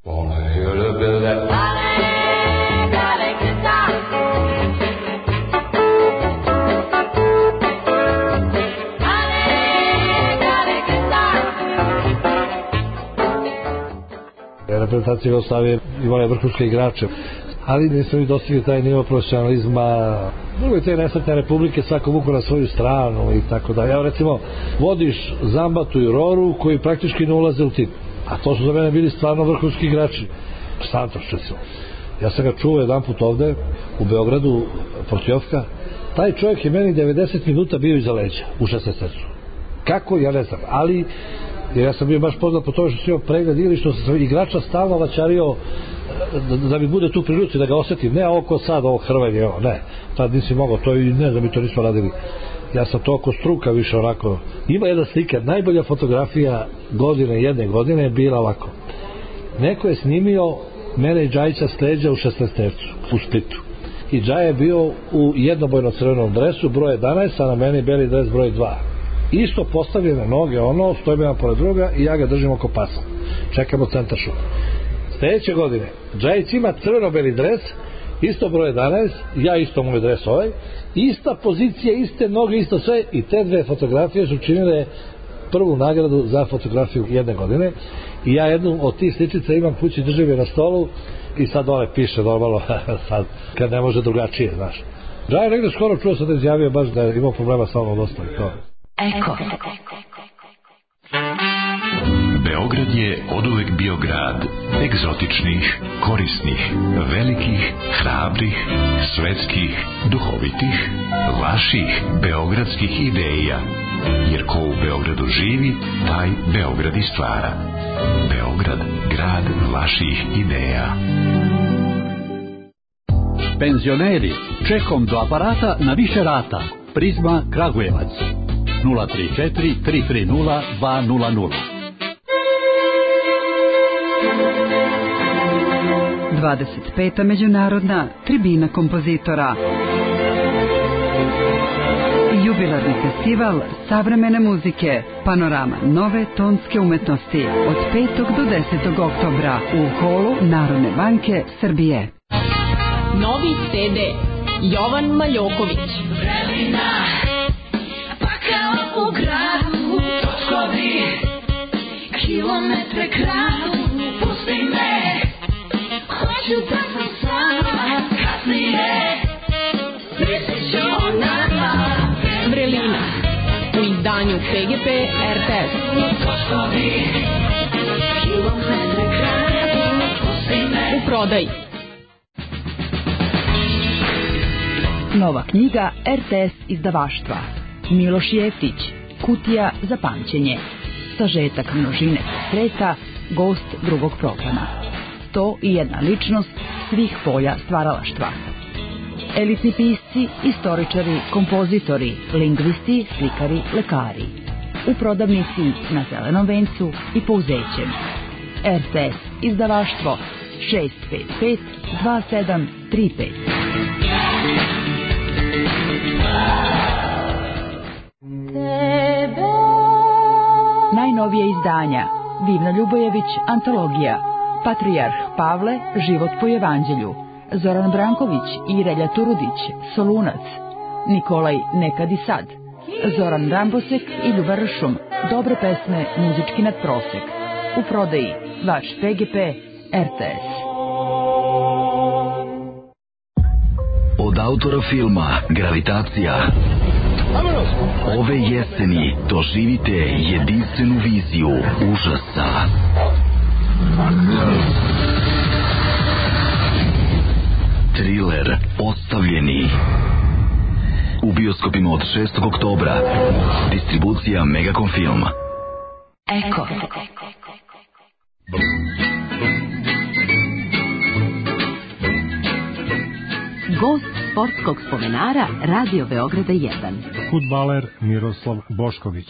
Reprezentacija Jugoslavije imala je vrhunske igrače, ali nismo i dostigli taj nivo profesionalizma. Drugo je te nesretne republike, svako vuku na svoju stranu i tako da. Ja recimo vodiš Zambatu i Roru koji praktički ne ulaze u tim, a to su za mene bili stvarno vrhunski igrači. Santos recimo, ja sam ga čuo jedan put ovde u Beogradu Protjovka, taj čovjek je meni 90 minuta bio iza leđa u 16. Kako, ja ne znam, ali ja sam bio baš poznat po tome što sam imao pregled ili što sam igrača stalno vaćario da mi bude tu prilici da ga osjetim, ne oko sad, ovo hrvenje, ne, tad nisi mogao, to i ne znam, mi to nismo radili, ja sam to oko struka više onako. Ima jedna slika, najbolja fotografija jedne godine je bila ovako, neko je snimio mene i Džajića s leđa u 16. u Splitu i Džaj je bio u jednobojno crvenom dresu broj 11, a na meni beli dres broj 2, isto postavljene noge, ono, stojimo jedan pored druga i ja ga držim oko pasa, čekamo centar šut. Sljedeće godine Džajić ima crveno-beli dres, isto broj 11, ja isto moj dres ovaj, ista pozicija, iste noge, isto sve, i te dve fotografije su činile prvu nagradu za fotografiju jedne godine i ja jednu od tih sličica imam kući, držim je na stolu i sad dole piše normalno sad kad ne može drugačije, znaš. Džaj negde skoro čuo sam da izjavio baš da je imao problema sa ovom dosta i to. Eko. Beograd je oduvek bio grad egzotičnih, korisnih, velikih, hrabrih, svetskih, duhovitih, vaših beogradskih ideja. Jer ko u Beogradu živi, taj Beograd i stvara. Beograd, grad vaših ideja. Penzioneri, čekom do aparata na više rata. Prizma Kragujevac 034 330 200. 25. međunarodna tribina kompozitora. Jubilarni festival savremene muzike, panorama nove tonske umetnosti od 5. do 10. oktobra u holu Narodne banke Srbije. Novi CD Jovan Maljoković. Vremena, pa kao u gradu, točkovi, kilometre kradu, pusti me, hoću da sam sama, kasnije, misliš o nama. Vrelina u izdanju PGP RTS. Točkovi, kilometre kradu, pusti me. U prodaji. Nova knjiga RTS izdavaštva. Miloš Jeftić, Kutija za pamćenje. Sažetak množine portreta, gost drugog programa. 101 ličnost svih polja stvaralaštva. Elitni pisci, istoričari, kompozitori, lingvisti, slikari, lekari. U prodavnici na Zelenom vencu i Pouzećem. RTS izdavaštvo 655 2735. Najnovije izdanja Divna Ljubojević, antologija. Patrijarh Pavle, život po evanđelju. Zoran Branković i Relja Turudić, Solunac. Nikolaj, nekad i sad. Zoran Rambosek i Ljuba Ršum, dobre pesme, muzički nadprosek. U prodaji, vaš PGP, RTS. Od autora filma Gravitacija ove jeseni doživite jedinstvenu viziju užasa. Triler Ostavljeni. U bioskopima od 6. oktobra. Distribucija Megacom Film. Eko. Gost sportskog spomenara Radio Beograda 1. Fudbaler Miroslav Bošković.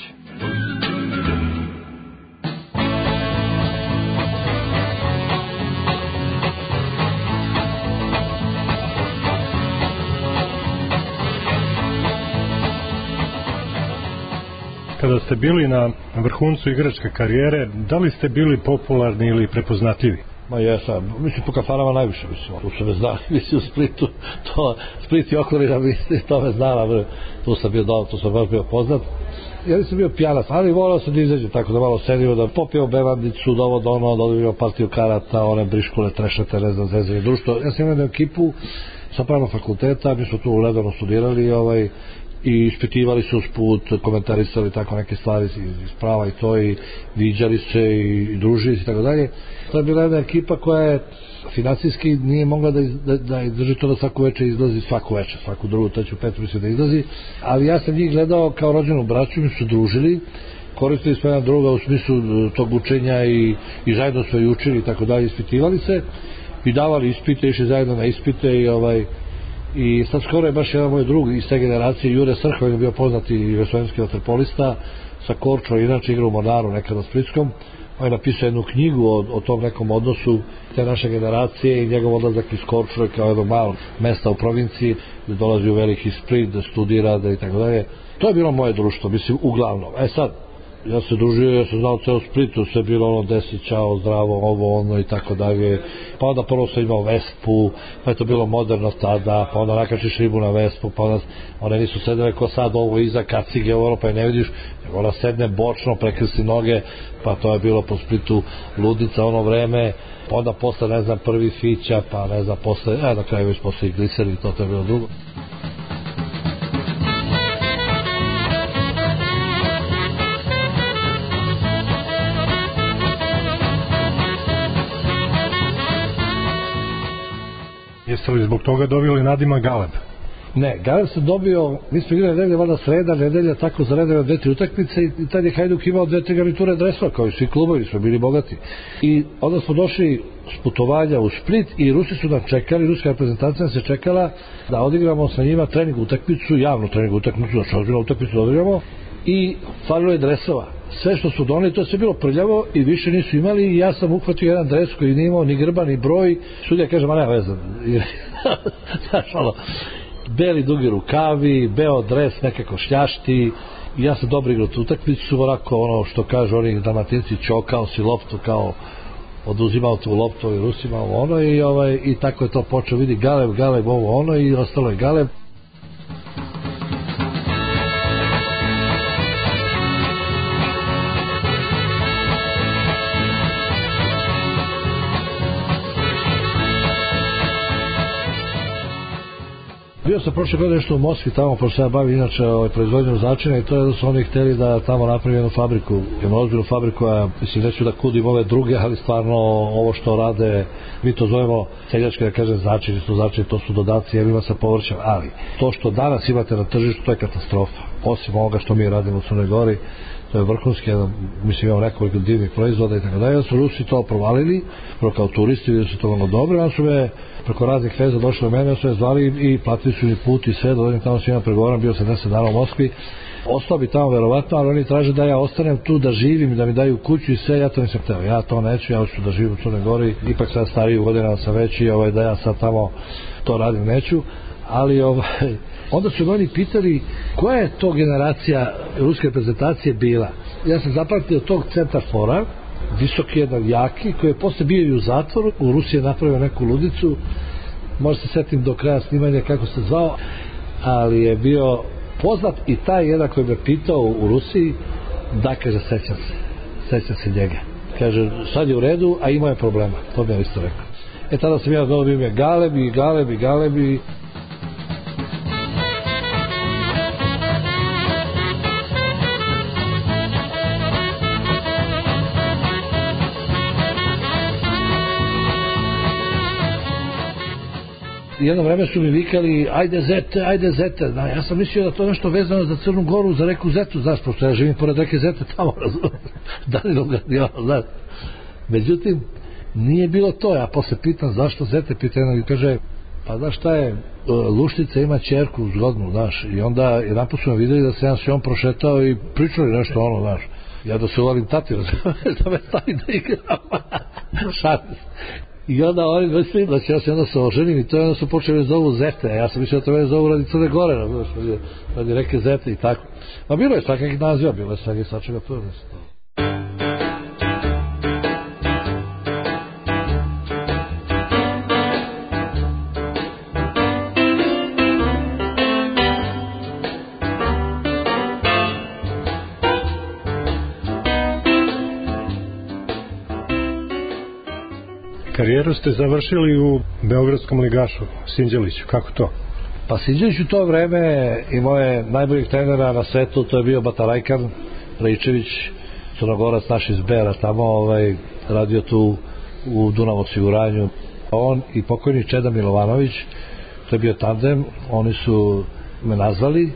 Kada ste bili na vrhuncu igračke karijere, da li ste bili popularni ili prepoznatljivi? Ma jesam, mislim po kafanama najviše, mislim, tu se me zna, mislim u Splitu, to, Split i okolina, mislim, to me znala, tu sam bio dobro, tu sam baš bio poznat. Ja nisam bio pijanac, ali volao sam da izađem, tako da malo sedimo, da popijemo bevandicu, da ovo, da ono, da odbijemo partiju karata, one briškule, trešete, ne znam, zezanje društvo. Ja sam imao jednu ekipu sa pravnog fakulteta, mi smo tu u Ledonu studirali, i ispitivali se usput, komentarisali tako neke stvari iz prava i to, i viđali se i družili se i tako dalje. To je bila jedna ekipa koja je finansijski nije mogla da drži to da svako večer izlazi, svaku drugu, treću, petu mislim da izlazi, ali ja sam njih gledao kao rođenu braću, mi su družili, koristili smo jedan druga u smislu tog učenja i zajedno smo i učili i tako dalje, ispitivali se i davali ispite, išli zajedno na ispite i sad skoro je baš jedan moj drug iz te generacije, Jure Srhov, je bio poznati jugoslovenski vaterpolista sa Korčom, inače igra u Mornaru nekada Splitskom. On je napisao jednu knjigu o tom nekom odnosu te naše generacije i njegov odlazak iz Korčove kao jednog malog mesta u provinciji, gde dolazi u veliki Split, da studira, da i tako dalje. To je bilo moje društvo, mislim, uglavnom. Sad, ja se družio, ja sam znao ceo Splitu, sve bilo ono desi, čao, zdravo, ovo, ono i tako dalje. Pa onda prvo sam imao Vespu, pa je to bilo moderno tada, pa onda nakačiš ribu na Vespu, pa onda one nisu sedele ko sad ovo iza kacige, ovo, pa je ne vidiš, nego ona sedne bočno, prekrsti noge, pa to je bilo po Splitu ludnica ono vreme, pa onda posle, ne znam, prvi Fića, pa ne znam, posle, na kraju već posle i Gliser i to je bilo drugo. Jeste li zbog toga dobili nadimak Galeb? Ne, Galeb sam dobio, mi smo igrali nedelje, valjda sreda, nedelja, tako za redove 2-3 utakmice i tad je Hajduk imao 2-3 garniture dresova, kao i svi klubovi, smo bili bogati. I onda smo došli s putovanja u Split i Rusi su nam čekali, ruska reprezentacija se čekala da odigramo sa njima trening utakmicu, javnu trening utakmicu, znači ozbiljnu utakmicu da odigramo i falilo je dresova. Sve što su doneli, to je sve bilo prljavo i više nisu imali i ja sam uhvatio jedan dres koji nije imao ni grba ni broj. Sudija kaže, ma nema veze. Znaš, ono, beli dugi rukavi, beo dres nekako šljašti. I ja sam dobro igrao tu utakmicu, onako ono što kažu oni Dalmatinci, čokao si loptu, kao oduzimao tu loptu i Rusima ono i tako je to počeo, vidi Galeb ovo ono i ostalo je Galeb. Bio sam prošle godine nešto u Moskvi tamo, pošto se ja bavim inače proizvodnjom začina i to je da su oni hteli da tamo napravi jednu fabriku, jednu ozbiljnu fabriku koja, mislim, neću da kudim ove druge, ali stvarno ovo što rade, mi to zovemo seljački, da kažem, začini, to su dodaci jelima sa povrćem, ali to što danas imate na tržištu, to je katastrofa. Osim ovoga što mi radimo u Crnoj Gori, to je vrhunski, mislim, imamo nekoliko divnih proizvoda i tako dalje, da su Rusi to provalili, kao turisti, vidio su to vrlo dobro, onda su me preko raznih veza došli u mene, su me zvali i platili su mi put i sve, dođem tamo s njima pregovoram, bio sam 10 dana u Moskvi, ostao bi tamo verovatno, ali oni traže da ja ostanem tu, da živim i da mi daju kuću i sve, ja to nisam hteo, ja to neću, ja hoću da živim u Crnoj Gori, ipak sad stariji godina sam veći, da ja sad tamo to radim neću, ali onda su oni pitali koja je to generacija ruske reprezentacije bila. Ja sam zapamtio tog centarfora, visoki jedan jaki, koji je posle bio i u zatvoru, u Rusiji je napravio neku ludicu, možda se setim do kraja snimanja kako se zvao, ali je bio poznat i taj jedan koji me pitao u Rusiji, da, kaže, sećam se njega. Kaže, sad je u redu, a imao je problema, to mi je isto rekao. Tada sam ja dobio ime Galebi. Jedno vreme su mi vikali ajde Zete, da, ja sam mislio da to nešto vezano za Crnu Goru, za reku Zetu, znaš, pošto ja živim pored reke Zete tamo, Danilov, znaš. Međutim, nije bilo to, ja posle pitam zašto Zete, pita jednog i kaže, pa znaš šta je, Luštica ima ćerku zgodnu, znaš, i onda jedan put su me videli da se ja s njom prošetao i pričali nešto ono, znaš, ja da se uvalim tati, da me stavi da igram, šalim. I onda oni mislili da će ja se onda se oženim i to onda su počeli zovu Zete, ja sam mislio da to mene zovu radi Crne Gore, radi reke Zete i tako. Ma bilo je svakakih naziva, bilo je svakakih svačega prvenstva. Karijeru ste završili u beogradskom ligašu Sinđeliću, kako to? Pa Sinđelić u to vreme imao je najboljih trenera na svetu, to je bio Batarajkan Rejčević, Crnogorac naš iz Bera, tamo radio tu u Dunav osiguranju. On i pokojni Čeda Milovanović, to je bio tandem, oni su me nazvali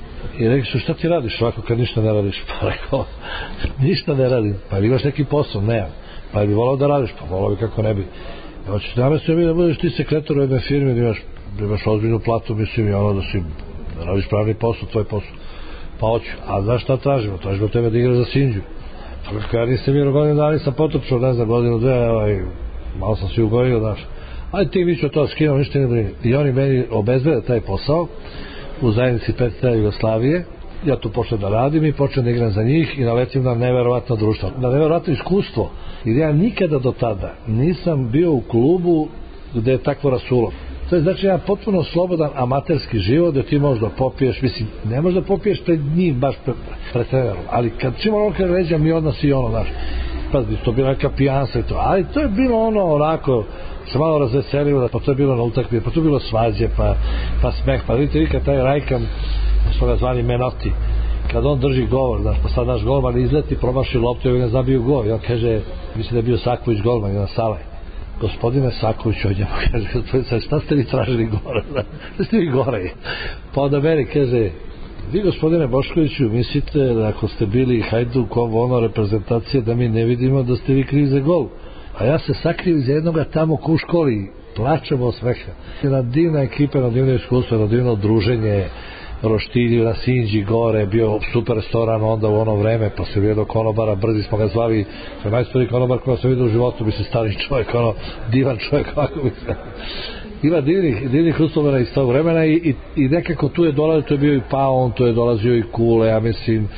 i rekli su, šta ti radiš ovako kad ništa ne radiš? Pa rekao, ništa ne radim. Pa imaš neki posao? Nemam. Pa bi volao da radiš? Pa volao bi, kako ne bi. Hoćeš namestio mi da budeš ti sekretar u jednoj firmi, da imaš ozbiljnu platu, mislim, i ono da si radiš pravni posao, tvoj posao. Pa hoću. A znaš šta tražimo? Tražimo od tebe da igraš za Sinđu. Pa kako ja nisam igrao godinu dana, sam potopšao, ne znam, godinu, dve, malo sam si ugorio, znaš. Ajde ti mi ću to skinuo, ništa ne brini. I oni meni obezbede taj posao u zajednici PTT Jugoslavije. Ja tu počnem da radim i počnem da igram za njih i naletim na neverovatno društvo, na neverovatno iskustvo, jer ja nikada do tada nisam bio u klubu gde je takvo rasulo. To je znači jedan potpuno slobodan amaterski život gde ti možeš da popiješ, mislim, ne možeš da popiješ pred njim baš pred trenerom, ali kad čimo ono kada ređa mi odnos i ono, znaš, pa to bila neka pijansa i to, ali to je bilo ono onako, se malo razveselio, pa to je bilo na utakmici, pa to je bilo svađe, pa smeh, pa vidite vi kad taj Rajkan, smo ga zvani Menoti, kad on drži govor, znaš, pa sad naš golman izleti, promaši loptu i ne zabiju gol, i on kaže, mislim da je bio Saković golman, jedan Salaj, gospodine Saković, od njemu kaže, gospodine, šta ste vi tražili gore, šta ste vi gore? Pa onda meni kaže, vi gospodine Boškoviću mislite da ako ste bili Hajduk, ono reprezentacije, da mi ne vidimo da ste vi krivi za gol, a ja se sakrio iz jednoga tamo ko u školi, plačemo od smeha. Jedna divna ekipa, jedna divna iskustva, jedna divno druženje, roštilju na Sinđi gore, bio super restoran onda u ono vreme, pa se vidio konobara, brzi smo ga zvali, to je najstoriji konobar koja sam vidio u životu, bi se stari čovjek, ono, divan čovjek, ovako bi se. Ima divnih uslova iz tog vremena i nekako tu je dolazio, tu je bio i Paon, tu je dolazio i Kule, ja mislim,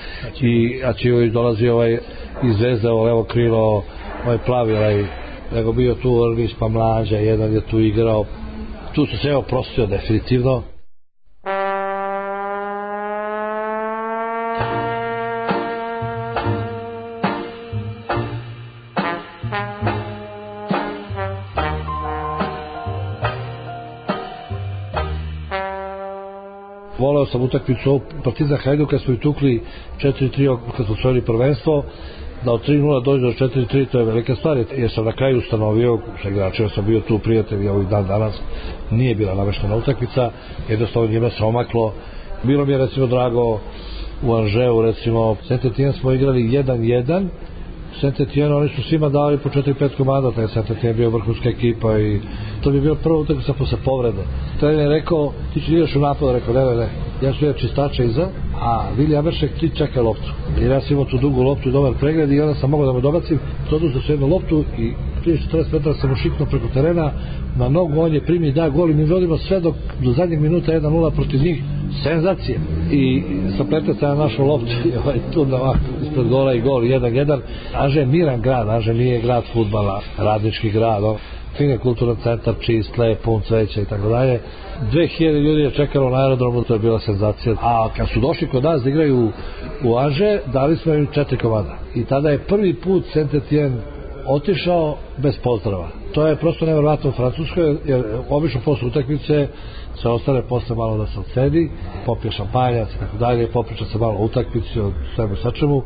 i Ačivović dolazio iz Zvezda, levo krilo, plavi, nego bio tu Orlić, pa Mlađa, jedan je tu igrao, tu su se oprostio definitivno. Voleo sam utakmicu Partizan Hajduk kad smo i tukli 4-3 kad smo osvojili prvenstvo, da od 3-0 dođe do 4-3, to je velika stvar, jer sam na kraju ustanovio sa igračima, sam bio tu prijatelj i ovih danas nije bila nameštena utakmica, jednostavno njima se omaklo. Bilo mi je recimo drago u Anžeu, recimo Saint-Étienne smo igrali 1-1, Saint-Étienne oni su svima dali po 4-5 komanda, taj Saint-Étienne bio vrhunska ekipa i to bi bilo prvo utakmica posle povrede. Trener je rekao, ti ću ideš u napad, rekao ne, ja ću idem čistača iza, a Vili Aberšek ti čekaj loptu. Jer ja sam imao tu dugu loptu i dobar pregled i onda sam mogao da me dobacim, oduzeo sam jednu loptu i 30-40 metara sam ušiknuo preko terena, na nogu on je primi da gol i mi vodimo sve do zadnjeg minuta 1-0 protiv njih, senzacije. I saplete se na našu loptu tu ovako ispred gola i gol 1-1. Anže je miran grad, Anže nije grad fudbala, radnički grad, fin je kulturan centar, čist, lep, pun cveća i tako dalje. 2000 ljudi je čekalo na aerodromu, to je bila senzacija. A kad su došli kod nas da igraju u Anže, dali smo im 4 komada. I tada je prvi put Saint-Étienne otišao bez pozdrava. To je prosto nevjerovatno u Francuskoj, jer obično posle utakmice se ostane posle malo da se odsedi, popije šampanjac i tako dalje, popriča se malo o utakmici, o svemu svačemu.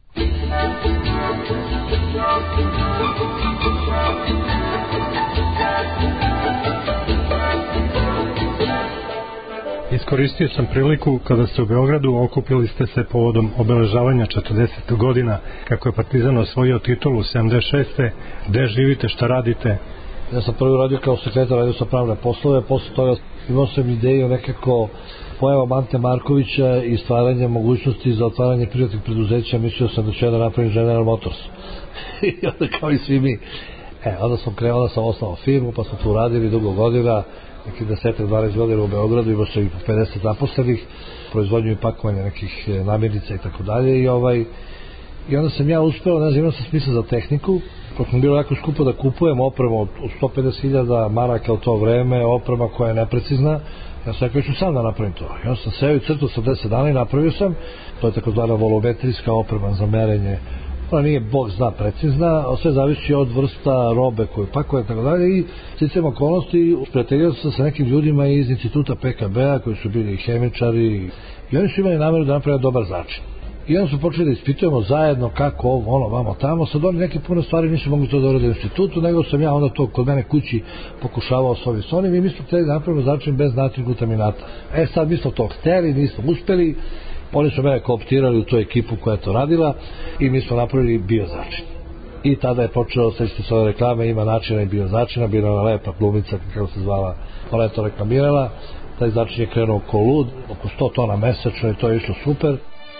Iskoristio sam priliku kada ste u Beogradu, okupili ste se povodom obeležavanja 40 godina kako je Partizan osvojio titulu 76. Gde živite, šta radite? Ja sam prvi radio kao sekretar, radio sam pravne poslove, posle toga imao sam ideju nekako pojavom Ante Markovića i stvaranje mogućnosti za otvaranje privatnih preduzeća. Mislio sam da ću da napravim General Motors. I onda kao i svi mi. Onda sam osnovao firmu, pa smo tu radili dugo godina, nekih 10-12 godina u Beogradu, imao sam i 50 zaposlenih, proizvodnju i pakovanje nekih namirnica i tako dalje. I onda sam ja uspeo, ne znam, imao sam smisla za tehniku, pošto mi bilo jako skupo da kupujem opremu od 150.000 maraka u to vreme, oprema koja je neprecizna. Ja sam rekao, ću sam da napravim to. I onda sam seo i crtu 10 dana i napravio sam. To je takozvana volumetrijska oprema za merenje. Ona nije, Bog zna, precizna, sve zavisi od vrsta robe koju pakuje i tako dalje. I sticajem okolnosti prijateljio sam sa nekim ljudima iz instituta PKB-a koji su bili hemičari i oni su imali nameru da napravaju dobar začin. I onda smo počeli da ispitujemo zajedno kako ovo, vamo tamo. Sad oni neke puno stvari nisu mogli to da urade u institutu, nego sam ja onda to kod mene kući pokušavao s ovim i mi smo hteli da napravimo začin bez natriglutaminata. Sad mi smo to hteli, nismo uspeli, oni su mene kooptirali u tu ekipu koja je to radila i mi smo napravili biozačin. I tada je počelo, sećate se ove reklame, ima načina i biozačina, bila ona lepa glumica, kako se zvala, ona je to reklamirala, taj začin je krenuo ko lud, oko 100 tona mesečno i to je išlo super.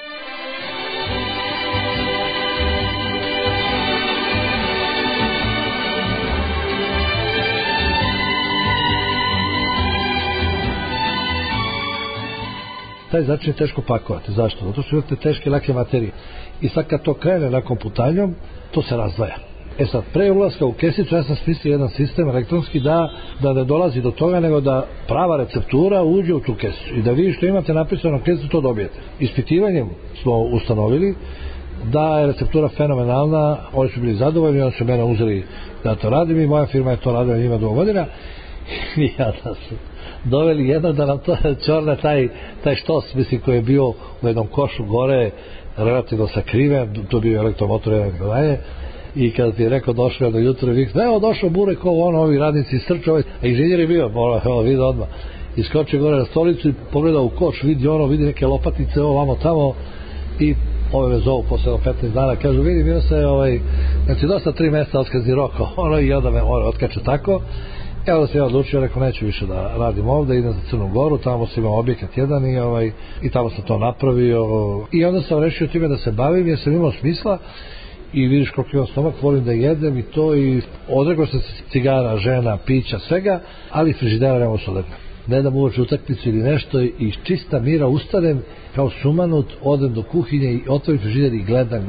Taj začin je teško pakovati. Zašto? Zato su imate teške lake materije. I sad kad to krene nakon putanjom, to se razdvaja. Sad, pre ulaska u kesicu, ja sam smislio jedan sistem elektronski da ne dolazi do toga, nego da prava receptura uđe u tu kesicu. I da vi što imate napisano na kesicu, to dobijete. Ispitivanjem smo ustanovili da je receptura fenomenalna, oni su bili zadovoljni, oni su mene uzeli da to radim i moja firma je to radila njima 2 godina. I ja da su doveli jedno da nam to čorne taj štos, mislim, koji je bio u jednom košu gore, relativno sakriven, to bio elektromotor jedan dalje. I kada ti je rekao došao do jutra i vikao, evo došao Burek, ovi radnici strče, a inženjer je bio, vidio odmah, iskočio gore na stolicu i pogledao u koš, vidi neke lopatice, vamo tamo, i ove me zovu posle 15 dana, kažu, vidi, bio se, znači dosta 3 mjeseca otkazni rok, i onda me otkače tako. Evo da se ja odlučio, rekao, neću više da radim ovde, idem za Crnu Goru, tamo sam imao objekat jedan i tamo sam to napravio. I onda sam rešio time da se bavim, jer sam imao smisla i vidiš koliko imam stomak, volim da jedem i to, i odrekao sam se cigara, žena, pića, svega, ali frižidera nema se odreknem. Ne dam uoči utakmicu ili nešto i iz čista mira ustanem kao sumanut, odem do kuhinje i otvorim frižider i gledam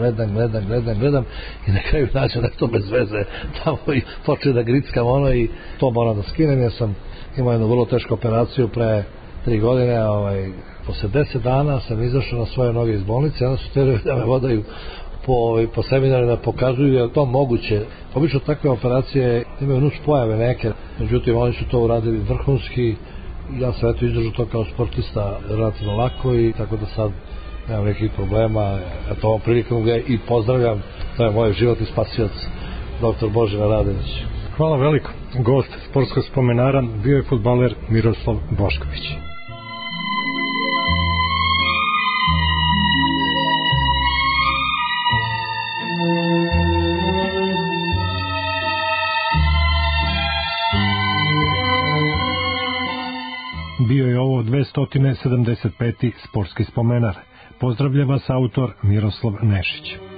i na kraju nađem nešto bez veze tamo i počnem da grickam i to moram da skinem, jer sam imao jednu vrlo tešku operaciju pre 3 godine, posle 10 dana sam izašao na svoje noge iz bolnice, onda su htjeli da me vodaju po seminarima da pokazuju je to moguće. Obično takve operacije imaju nus pojave neke, međutim oni su to uradili vrhunski. Ja sam izdržao to kao sportista relativno lako i tako da sad nemam nekih problema. Eto, ovom prilikom ga i pozdravljam, to je moj životni spasioc, dr. Božena Radović. Hvala veliko. Gost sportskog spomenara bio je fudbaler Miroslav Bošković. Bio je ovo 275. sportski spomenar. Pozdravlja vas autor Miroslav Nešić.